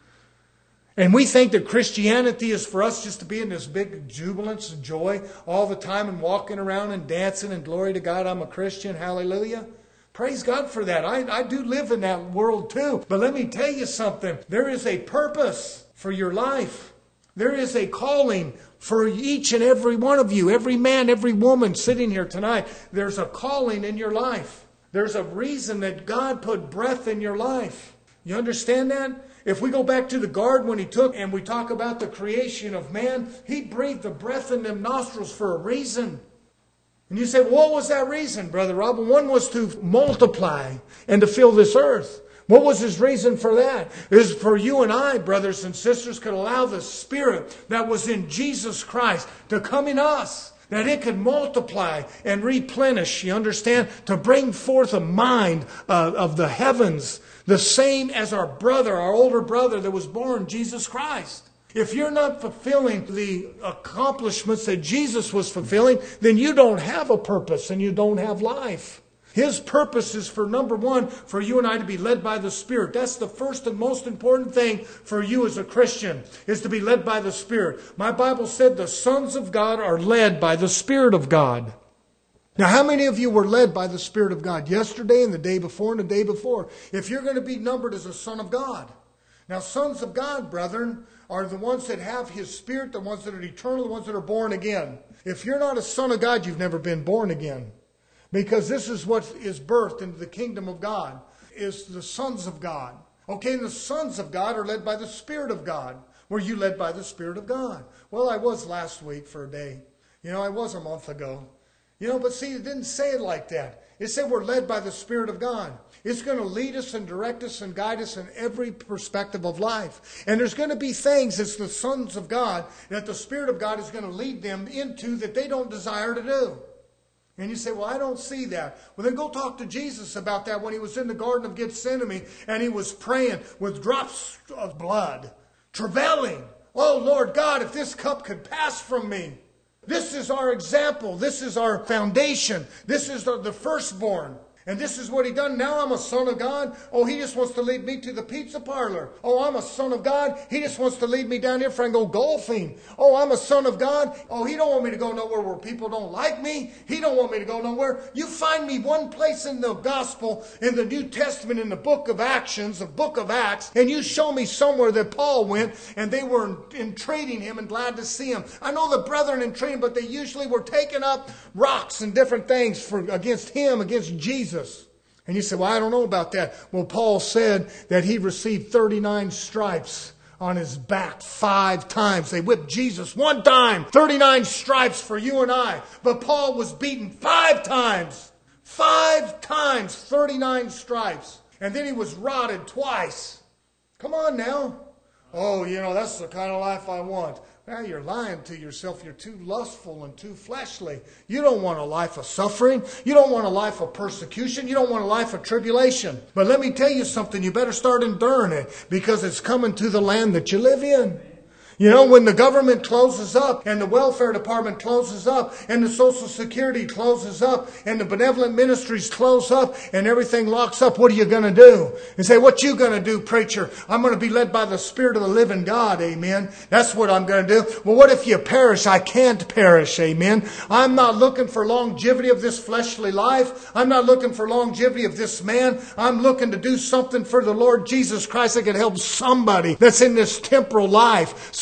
And we think that Christianity is for us just to be in this big jubilance and joy all the time and walking around and dancing and glory to God, I'm a Christian, hallelujah. Praise God for that. I, I do live in that world too. But let me tell you something. There is a purpose for your life. There is a calling for each and every one of you, every man, every woman sitting here tonight. There's a calling in your life. There's a reason that God put breath in your life. You understand that? If we go back to the garden when He took and we talk about the creation of man, He breathed the breath in them nostrils for a reason. And you say, well, what was that reason, Brother Rob? One was to multiply and to fill this earth. What was His reason for that? It was for you and I, brothers and sisters, could allow the Spirit that was in Jesus Christ to come in us. That it could multiply and replenish, you understand? To bring forth a mind uh, of the heavens. The same as our brother, our older brother that was born, Jesus Christ. If you're not fulfilling the accomplishments that Jesus was fulfilling, then you don't have a purpose and you don't have life. His purpose is for, number one, for you and I to be led by the Spirit. That's the first and most important thing for you as a Christian, is to be led by the Spirit. My Bible said the sons of God are led by the Spirit of God. Now, how many of you were led by the Spirit of God yesterday and the day before and the day before? If you're going to be numbered as a son of God. Now, sons of God, brethren, are the ones that have His Spirit, the ones that are eternal, the ones that are born again. If you're not a son of God, you've never been born again. Because this is what is birthed into the kingdom of God, is the sons of God. Okay, and the sons of God are led by the Spirit of God. Were you led by the Spirit of God? Well, I was last week for a day. You know, I was a month ago. You know, but see, it didn't say it like that. It said we're led by the Spirit of God. It's going to lead us and direct us and guide us in every perspective of life. And there's going to be things as the sons of God that the Spirit of God is going to lead them into that they don't desire to do. And you say, well, I don't see that. Well, then go talk to Jesus about that when He was in the Garden of Gethsemane and He was praying with drops of blood, travailing. Oh, Lord God, if this cup could pass from me. This is our example. This is our foundation. This is the firstborn. And this is what He done. Now I'm a son of God. Oh, He just wants to lead me to the pizza parlor. Oh, I'm a son of God. He just wants to lead me down here for I can go golfing. Oh, I'm a son of God. Oh, He don't want me to go nowhere where people don't like me. He don't want me to go nowhere. You find me one place in the gospel, in the New Testament, in the book of Actions, the book of Acts, and you show me somewhere that Paul went and they were entreating him and glad to see him. I know the brethren entreating, but they usually were taking up rocks and different things for against him, against Jesus. And you say, well, I don't know about that. Well, Paul said that he received thirty-nine stripes on his back five times. They whipped Jesus one time. thirty-nine stripes for you and I. But Paul was beaten five times. Five times, thirty-nine stripes. And then he was rotted twice. Come on now. Oh, you know, that's the kind of life I want. Now you're lying to yourself. You're too lustful and too fleshly. You don't want a life of suffering. You don't want a life of persecution. You don't want a life of tribulation. But let me tell you something. You better start enduring it because it's coming to the land that you live in. You know, when the government closes up and the welfare department closes up and the Social Security closes up and the benevolent ministries close up and everything locks up, what are you going to do? And say, what you going to do, preacher? I'm going to be led by the Spirit of the living God, amen. That's what I'm going to do. Well, what if you perish? I can't perish, amen. I'm not looking for longevity of this fleshly life. I'm not looking for longevity of this man. I'm looking to do something for the Lord Jesus Christ that can help somebody that's in this temporal life.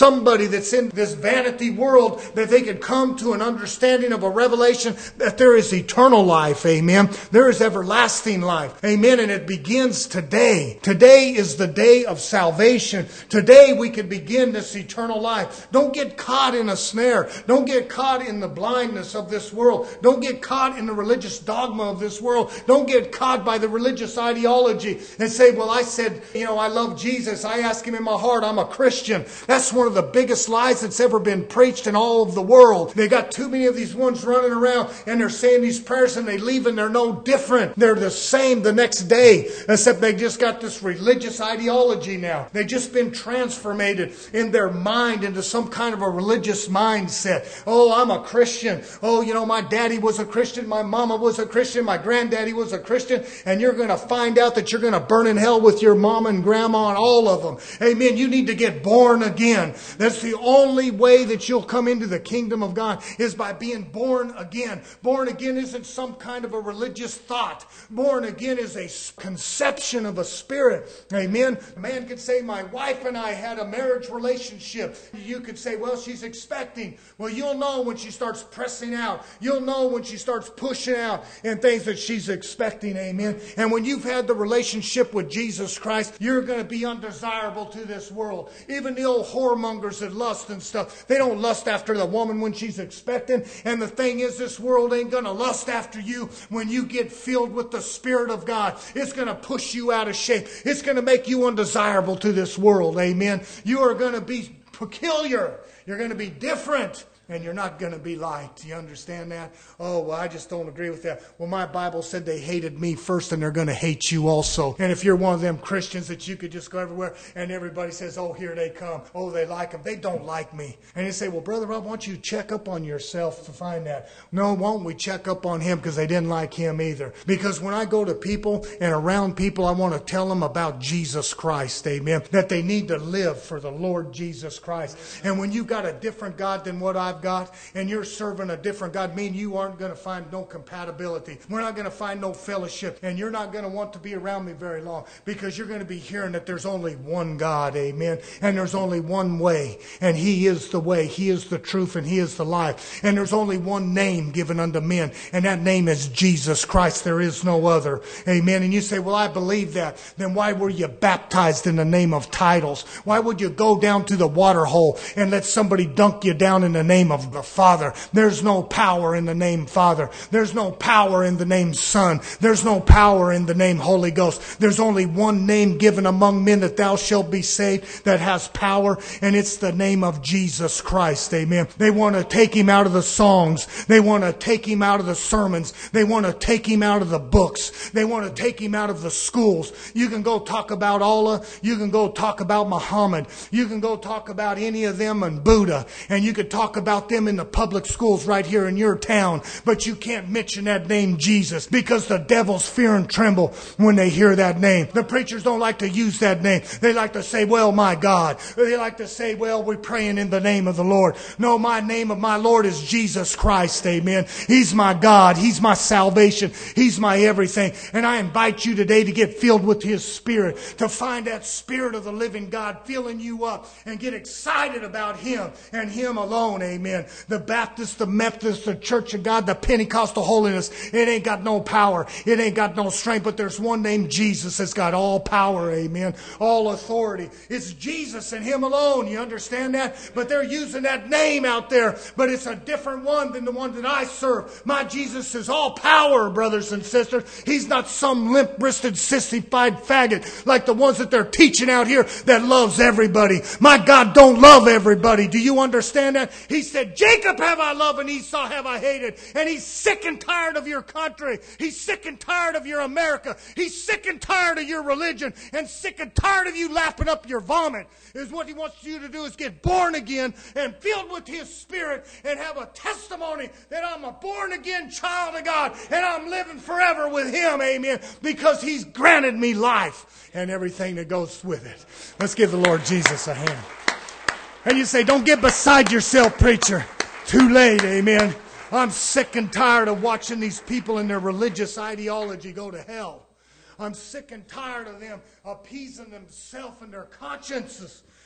somebody that's in this vanity world, that they could come to an understanding of a revelation that there is eternal life. Amen. There is everlasting life. Amen. And it begins today. Today is the day of salvation. Today we can begin this eternal life. Don't get caught in a snare. Don't get caught in the blindness of this world. Don't get caught in the religious dogma of this world. Don't get caught by the religious ideology and say, well, I said, you know, I love Jesus. I ask Him in my heart. I'm a Christian. That's one of the biggest lies that's ever been preached in all of the world. They got too many of these ones running around and they're saying these prayers and they leave and they're no different. They're the same the next day, except they just got this religious ideology now. They've just been transformated in their mind into some kind of a religious mindset. Oh, I'm a Christian. Oh, you know, my daddy was a Christian. My mama was a Christian. My granddaddy was a Christian. And you're going to find out that you're going to burn in hell with your mom and grandma and all of them. Amen. You need to get born again. That's the only way that you'll come into the kingdom of God, is by being born again. Born again isn't some kind of a religious thought. Born again is a conception of a spirit. Amen. A man could say, my wife and I had a marriage relationship. You could say, well, she's expecting. Well, you'll know when she starts pressing out. You'll know when she starts pushing out and things that she's expecting. Amen. And when you've had the relationship with Jesus Christ, you're going to be undesirable to this world. Even the old whoremongers that lust and stuff, they don't lust after the woman when she's expecting. And the thing is, this world ain't going to lust after you when you get filled with the Spirit of God. It's going to push you out of shape. It's going to make you undesirable to this world. Amen. You are going to be peculiar. You're going to be different. And you're not going to be liked. Do you understand that? Oh, well, I just don't agree with that. Well, my Bible said they hated me first and they're going to hate you also. And if you're one of them Christians that you could just go everywhere and everybody says, oh, here they come. Oh, they like them. They don't like me. And you say, well, Brother Rob, why don't you check up on yourself to find that? No, won't we check up on him because they didn't like him either. Because when I go to people and around people, I want to tell them about Jesus Christ. Amen. That they need to live for the Lord Jesus Christ. And when you got a different God than what I've got, and you're serving a different God, mean you aren't going to find no compatibility. We're not going to find no fellowship, and you're not going to want to be around me very long, because you're going to be hearing that there's only one God, amen, and there's only one way, and He is the way, He is the truth, and He is the life, and there's only one name given unto men, and that name is Jesus Christ. There is no other, amen. And you say, well, I believe that. Then why were you baptized in the name of titles? Why would you go down to the water hole and let somebody dunk you down in the name of the Father? There's no power in the name Father. There's no power in the name Son. There's no power in the name Holy Ghost. There's only one name given among men that thou shalt be saved that has power, and it's the name of Jesus Christ. Amen. They want to take Him out of the songs. They want to take Him out of the sermons. They want to take Him out of the books. They want to take Him out of the schools. You can go talk about Allah. You can go talk about Muhammad. You can go talk about any of them and Buddha. And you could talk about them in the public schools right here in your town. But you can't mention that name Jesus, because the devils fear and tremble when they hear that name. The preachers don't like to use that name. They like to say, well, my God. They like to say, well, we're praying in the name of the Lord. No, my name of my Lord is Jesus Christ. Amen. He's my God. He's my salvation. He's my everything. And I invite you today to get filled with His Spirit, to find that Spirit of the living God filling you up and get excited about Him and Him alone. Amen. The Baptist, the Methodist, the Church of God, the Pentecostal holiness, it ain't got no power. It ain't got no strength. But there's one name, Jesus, that's got all power. Amen. All authority. It's Jesus and Him alone. You understand that? But they're using that name out there. But it's a different one than the one that I serve. My Jesus is all power, brothers and sisters. He's not some limp-wristed, sissified faggot like the ones that they're teaching out here that loves everybody. My God don't love everybody. Do you understand that? He said, Jacob have I loved and Esau have I hated. And He's sick and tired of your country. He's sick and tired of your America. He's sick and tired of your religion, and sick and tired of you lapping up your vomit. Is what He wants you to do, is get born again and filled with His Spirit and have a testimony that I'm a born again child of God and I'm living forever with Him. Amen. Because He's granted me life and everything that goes with it. Let's give the Lord Jesus a hand. And you say, don't get beside yourself, preacher. Too late, amen. I'm sick and tired of watching these people and their religious ideology go to hell. I'm sick and tired of them appeasing themselves and their consciences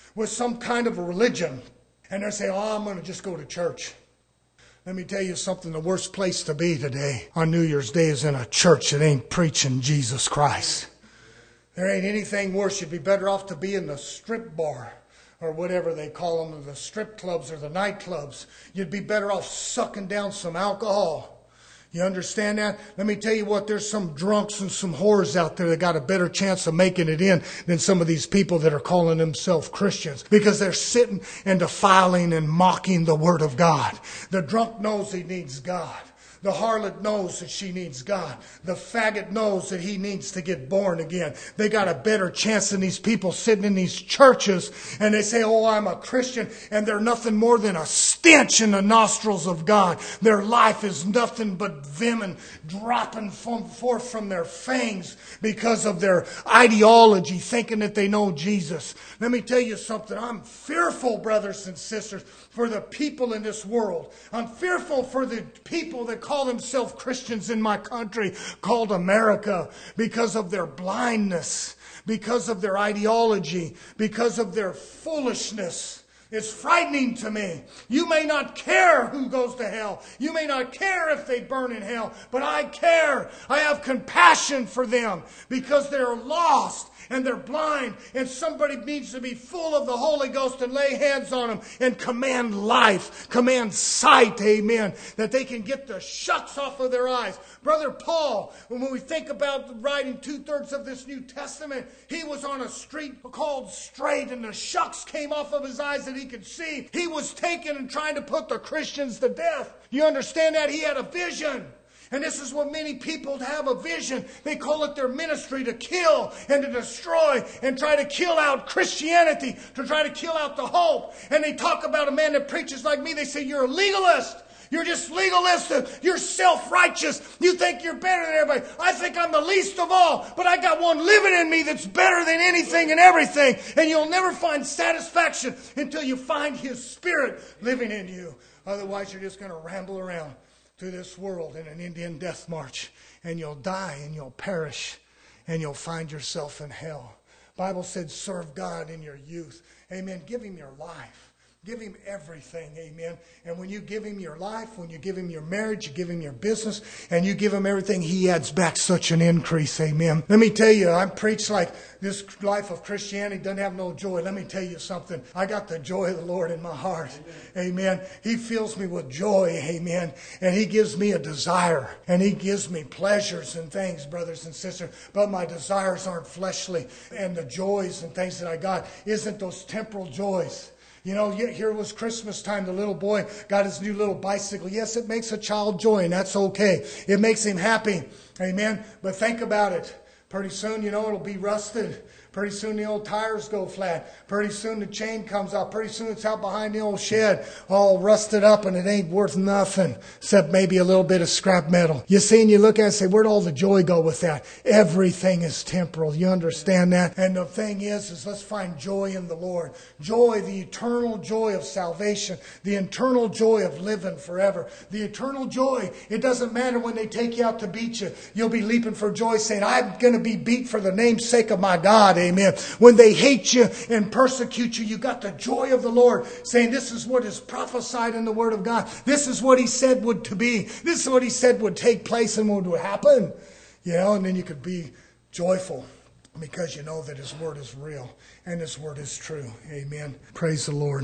with some kind of a religion. And they say, oh, I'm going to just go to church. Let me tell you something. The worst place to be today on New Year's Day is in a church that ain't preaching Jesus Christ. There ain't anything worse. You'd be better off to be in the strip bar or whatever they call them, the strip clubs or the nightclubs. You'd be better off sucking down some alcohol. You understand that? Let me tell you what, there's some drunks and some whores out there that got a better chance of making it in than some of these people that are calling themselves Christians, because they're sitting and defiling and mocking the Word of God. The drunk knows he needs God. The harlot knows that she needs God. The faggot knows that he needs to get born again. They got a better chance than these people sitting in these churches, and they say, oh, I'm a Christian, and they're nothing more than a stench in the nostrils of God. Their life is nothing but venom dropping from, forth from their fangs because of their ideology, thinking that they know Jesus. Let me tell you something. I'm fearful, brothers and sisters, for the people in this world. I'm fearful for the people that call themselves Christians in my country called America, because of their blindness, because of their ideology, because of their foolishness. It's frightening to me. You may not care who goes to hell. You may not care if they burn in hell, but I care. I have compassion for them because they're lost and they're blind, and somebody needs to be full of the Holy Ghost and lay hands on them and command life, command sight, amen, that they can get the shucks off of their eyes. Brother Paul, when we think about writing two-thirds of this New Testament, he was on a street called Straight, and the shucks came off of his eyes that he could see. He was taken and trying to put the Christians to death. You understand that? He had a vision. And this is what many people have, a vision. They call it their ministry, to kill and to destroy and try to kill out Christianity, to try to kill out the hope. And they talk about a man that preaches like me. They say, you're a legalist. You're just legalistic. You're self-righteous. You think you're better than everybody. I think I'm the least of all, but I got one living in me that's better than anything and everything. And you'll never find satisfaction until you find His Spirit living in you. Otherwise, you're just going to ramble around to this world in an Indian death march, and you'll die and you'll perish and you'll find yourself in hell. Bible said, serve God in your youth. Amen. Give Him your life. Give Him everything, amen. And when you give Him your life, when you give Him your marriage, you give Him your business, and you give Him everything, He adds back such an increase, amen. Let me tell you, I preach like this life of Christianity doesn't have no joy. Let me tell you something. I got the joy of the Lord in my heart, amen. He fills me with joy, amen. And He gives me a desire, and He gives me pleasures and things, brothers and sisters. But my desires aren't fleshly, and the joys and things that I got isn't those temporal joys. You know, here was Christmas time. The little boy got his new little bicycle. Yes, it makes a child joy, and that's okay. It makes him happy. Amen. But think about it. Pretty soon, you know, it'll be rusted. Pretty soon the old tires go flat. Pretty soon the chain comes out. Pretty soon it's out behind the old shed, all rusted up, and it ain't worth nothing except maybe a little bit of scrap metal. You see, and you look at it and say, where'd all the joy go with that? Everything is temporal. You understand that? And the thing is, is let's find joy in the Lord. Joy, the eternal joy of salvation. The eternal joy of living forever. The eternal joy. It doesn't matter when they take you out to beat you. You'll be leaping for joy saying, I'm going to be beat for the name's sake of my God. Amen. When they hate you and persecute you, you got the joy of the Lord saying, this is what is prophesied in the Word of God. This is what He said would to be. This is what He said would take place and would happen. You know, and then you could be joyful because you know that His Word is real and His Word is true. Amen. Praise the Lord.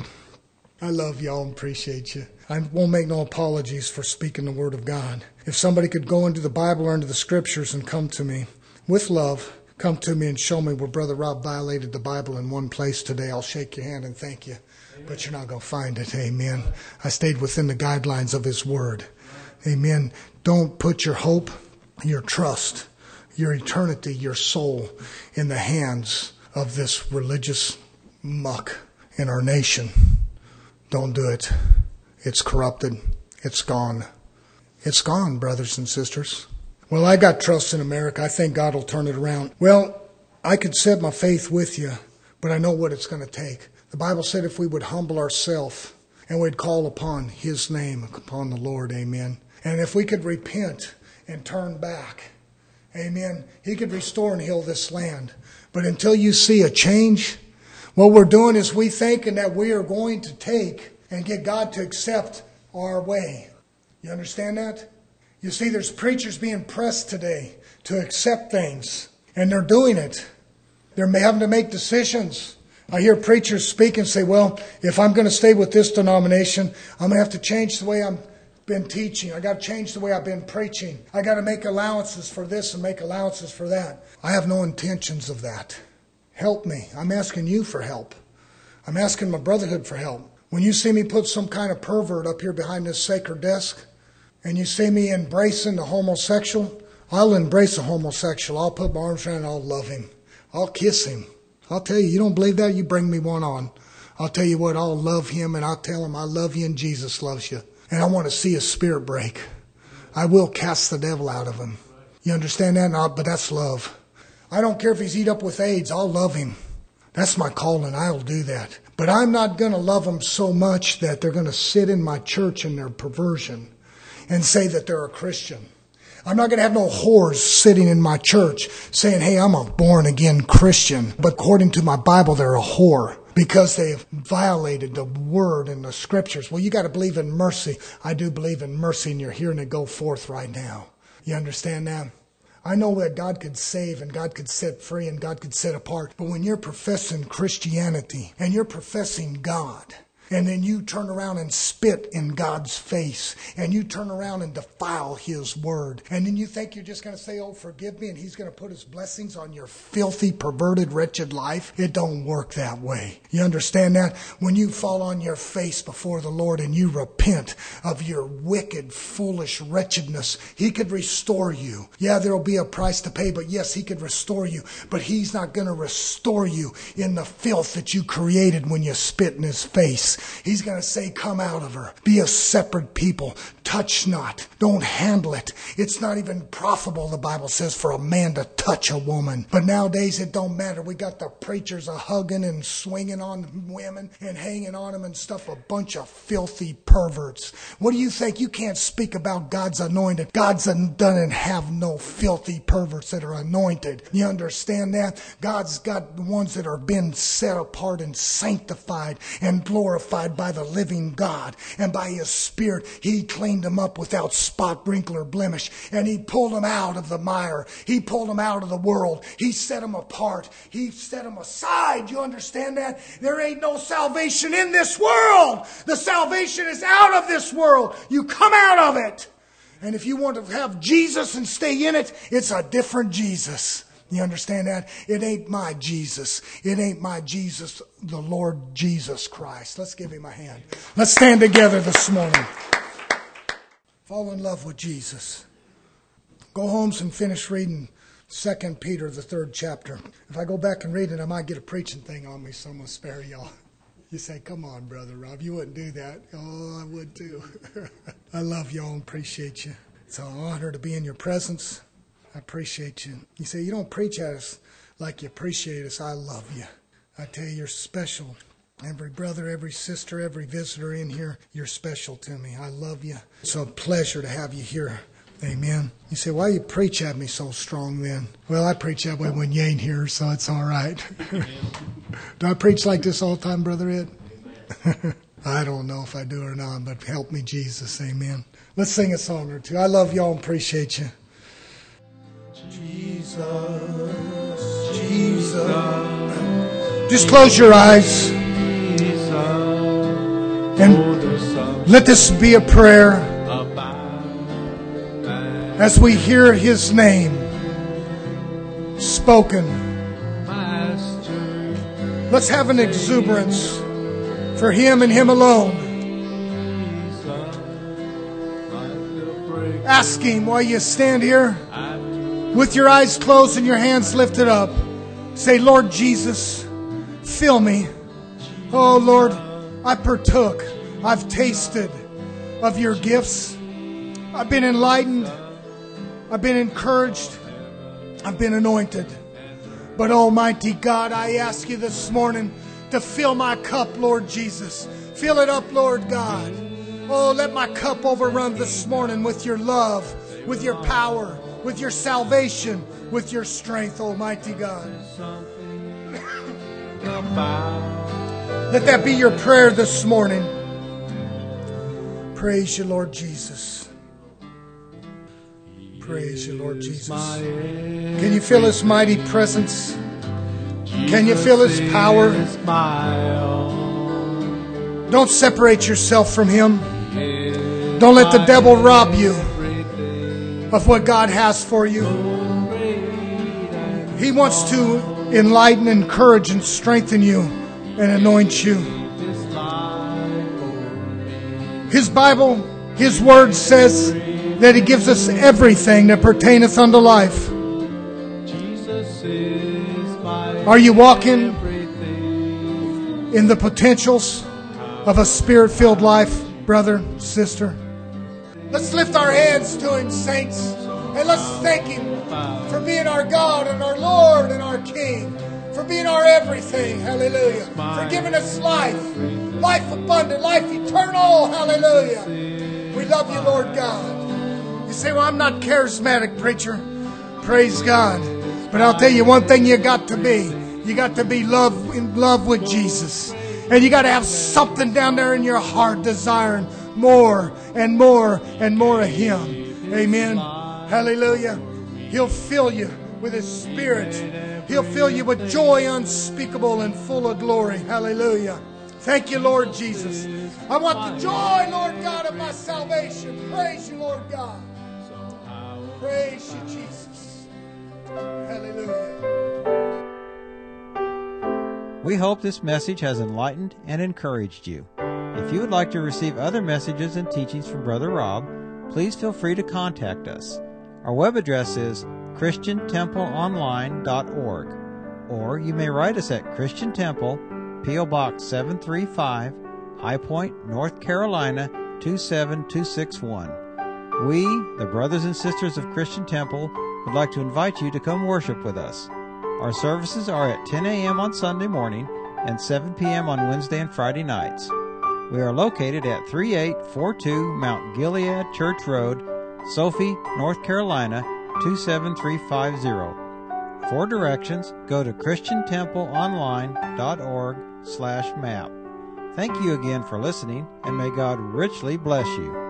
I love y'all and appreciate you. I won't make no apologies for speaking the Word of God. If somebody could go into the Bible or into the Scriptures and come to me with love, come to me and show me where Brother Rob violated the Bible in one place today, I'll shake your hand and thank you. Amen. But you're not going to find it. Amen. I stayed within the guidelines of His Word. Amen. Don't put your hope, your trust, your eternity, your soul in the hands of this religious muck in our nation. Don't do it. It's corrupted. It's gone. It's gone, brothers and sisters. Well, I got trust in America. I think God will turn it around. Well, I could set my faith with you, but I know what it's going to take. The Bible said if we would humble ourselves and we'd call upon His name, upon the Lord, amen. And if we could repent and turn back, amen, He could restore and heal this land. But until you see a change, What we're doing is we thinking that we are going to take and get God to accept our way. You understand that? You see, there's preachers being pressed today to accept things, and they're doing it. They're having to make decisions. I hear preachers speak and say, well, if I'm going to stay with this denomination, I'm going to have to change the way I've been teaching. I got to change the way I've been preaching. I got to make allowances for this and make allowances for that. I have no intentions of that. Help me. I'm asking you for help. I'm asking my brotherhood for help. When you see me put some kind of pervert up here behind this sacred desk, and you see me embracing the homosexual, I'll embrace a homosexual. I'll put my arms around him. I'll love him. I'll kiss him. I'll tell you, you don't believe that? You bring me one on. I'll tell you what, I'll love him and I'll tell him I love you and Jesus loves you. And I want to see his spirit break. I will cast the devil out of him. You understand that? No, but that's love. I don't care if he's eat up with AIDS. I'll love him. That's my calling. I'll do that. But I'm not going to love them so much that they're going to sit in my church in their perversion and say that they're a Christian. I'm not going to have no whores sitting in my church saying, hey, I'm a born-again Christian. But according to my Bible, they're a whore because they've violated the word and the scriptures. Well, you got to believe in mercy. I do believe in mercy, and you're hearing it go forth right now. You understand that? I know that God could save and God could set free and God could set apart. But when you're professing Christianity and you're professing God, and then you turn around and spit in God's face. And you turn around and defile His word. And then you think you're just going to say, oh, forgive me. And He's going to put His blessings on your filthy, perverted, wretched life. It don't work that way. You understand that? When you fall on your face before the Lord and you repent of your wicked, foolish wretchedness, He could restore you. Yeah, there'll be a price to pay. But yes, He could restore you. But He's not going to restore you in the filth that you created when you spit in His face. He's going to say, come out of her. Be a separate people. Touch not. Don't handle it. It's not even profitable, the Bible says, for a man to touch a woman. But nowadays it don't matter. We got the preachers a hugging and swinging on women and hanging on them and stuff. A bunch of filthy perverts. What do you think? You can't speak about God's anointed. God's doesn't have no filthy perverts that are anointed. You understand that? God's got the ones that are been set apart and sanctified and glorified by the living God, and by His Spirit He cleaned them up without spot, wrinkle, or blemish, and He pulled them out of the mire. He pulled them out of the world. He set them apart. He set them aside. You understand that? There ain't no salvation in this world. The salvation is out of this world. You come out of it. And if you want to have Jesus and stay in it, it's a different Jesus. You understand that? It ain't my Jesus. It ain't my Jesus, the Lord Jesus Christ. Let's give Him a hand. Let's stand together this morning. Fall in love with Jesus. Go home and finish reading Second Peter, the third chapter. If I go back and read it, I might get a preaching thing on me, so I'm going to spare y'all. You say, come on, Brother Rob, you wouldn't do that. Oh, I would too. I love y'all and appreciate you. It's an honor to be in your presence. I appreciate you. You say, you don't preach at us like you appreciate us. I love you. I tell you, you're special. Every brother, every sister, every visitor in here, you're special to me. I love you. It's a pleasure to have you here. Amen. You say, why you preach at me so strong then? Well, I preach that way when you ain't here, so it's all right. Do I preach like this all the time, Brother Ed? I don't know if I do or not, but help me, Jesus. Amen. Let's sing a song or two. I love y'all and appreciate you. Jesus, Jesus. Just close your eyes and let this be a prayer as we hear His name spoken. Let's have an exuberance for Him and Him alone. Ask Him while you stand here with your eyes closed and your hands lifted up. Say, Lord Jesus, fill me. Oh, Lord, I partook. I've tasted of your gifts. I've been enlightened. I've been encouraged. I've been anointed. But Almighty God, I ask you this morning to fill my cup, Lord Jesus. Fill it up, Lord God. Oh, let my cup overrun this morning with your love, with your power, with your salvation, with your strength, Almighty God. Let that be your prayer this morning. Praise you, Lord Jesus. Praise you, Lord Jesus. Can you feel His mighty presence? Can you feel His power? Don't separate yourself from Him. Don't let the devil rob you of what God has for you. He wants to enlighten, encourage, and strengthen you and anoint you. His Bible, His Word says that He gives us everything that pertaineth unto life. Are you walking in the potentials of a Spirit-filled life, brother, sister? Let's lift our hands to Him, saints, and let's thank Him for being our God and our Lord and our King, for being our everything, hallelujah, for giving us life, life abundant, life eternal, hallelujah. We love you, Lord God. You say, well, I'm not charismatic, preacher. Praise God. But I'll tell you one thing you got to be. You got to be love, in love with Jesus. And you got to have something down there in your heart desiring more and more and more of Him. Amen. Hallelujah. He'll fill you with His Spirit. He'll fill you with joy unspeakable and full of glory. Hallelujah. Thank you, Lord Jesus. I want the joy, Lord God, of my salvation. Praise you, Lord God. Praise you, Jesus. Hallelujah. We hope this message has enlightened and encouraged you. If you would like to receive other messages and teachings from Brother Rob, please feel free to contact us. Our web address is christian temple online dot org, or you may write us at Christian Temple, P O Box seven three five, High Point, North Carolina two seven two six one. We, the brothers and sisters of Christian Temple, would like to invite you to come worship with us. Our services are at ten a.m. on Sunday morning and seven p.m. on Wednesday and Friday nights. We are located at thirty-eight forty-two Mount Gilead Church Road, Sophie, North Carolina two seven three five zero. For directions, go to christian temple online dot org slash map. Thank you again for listening, and may God richly bless you.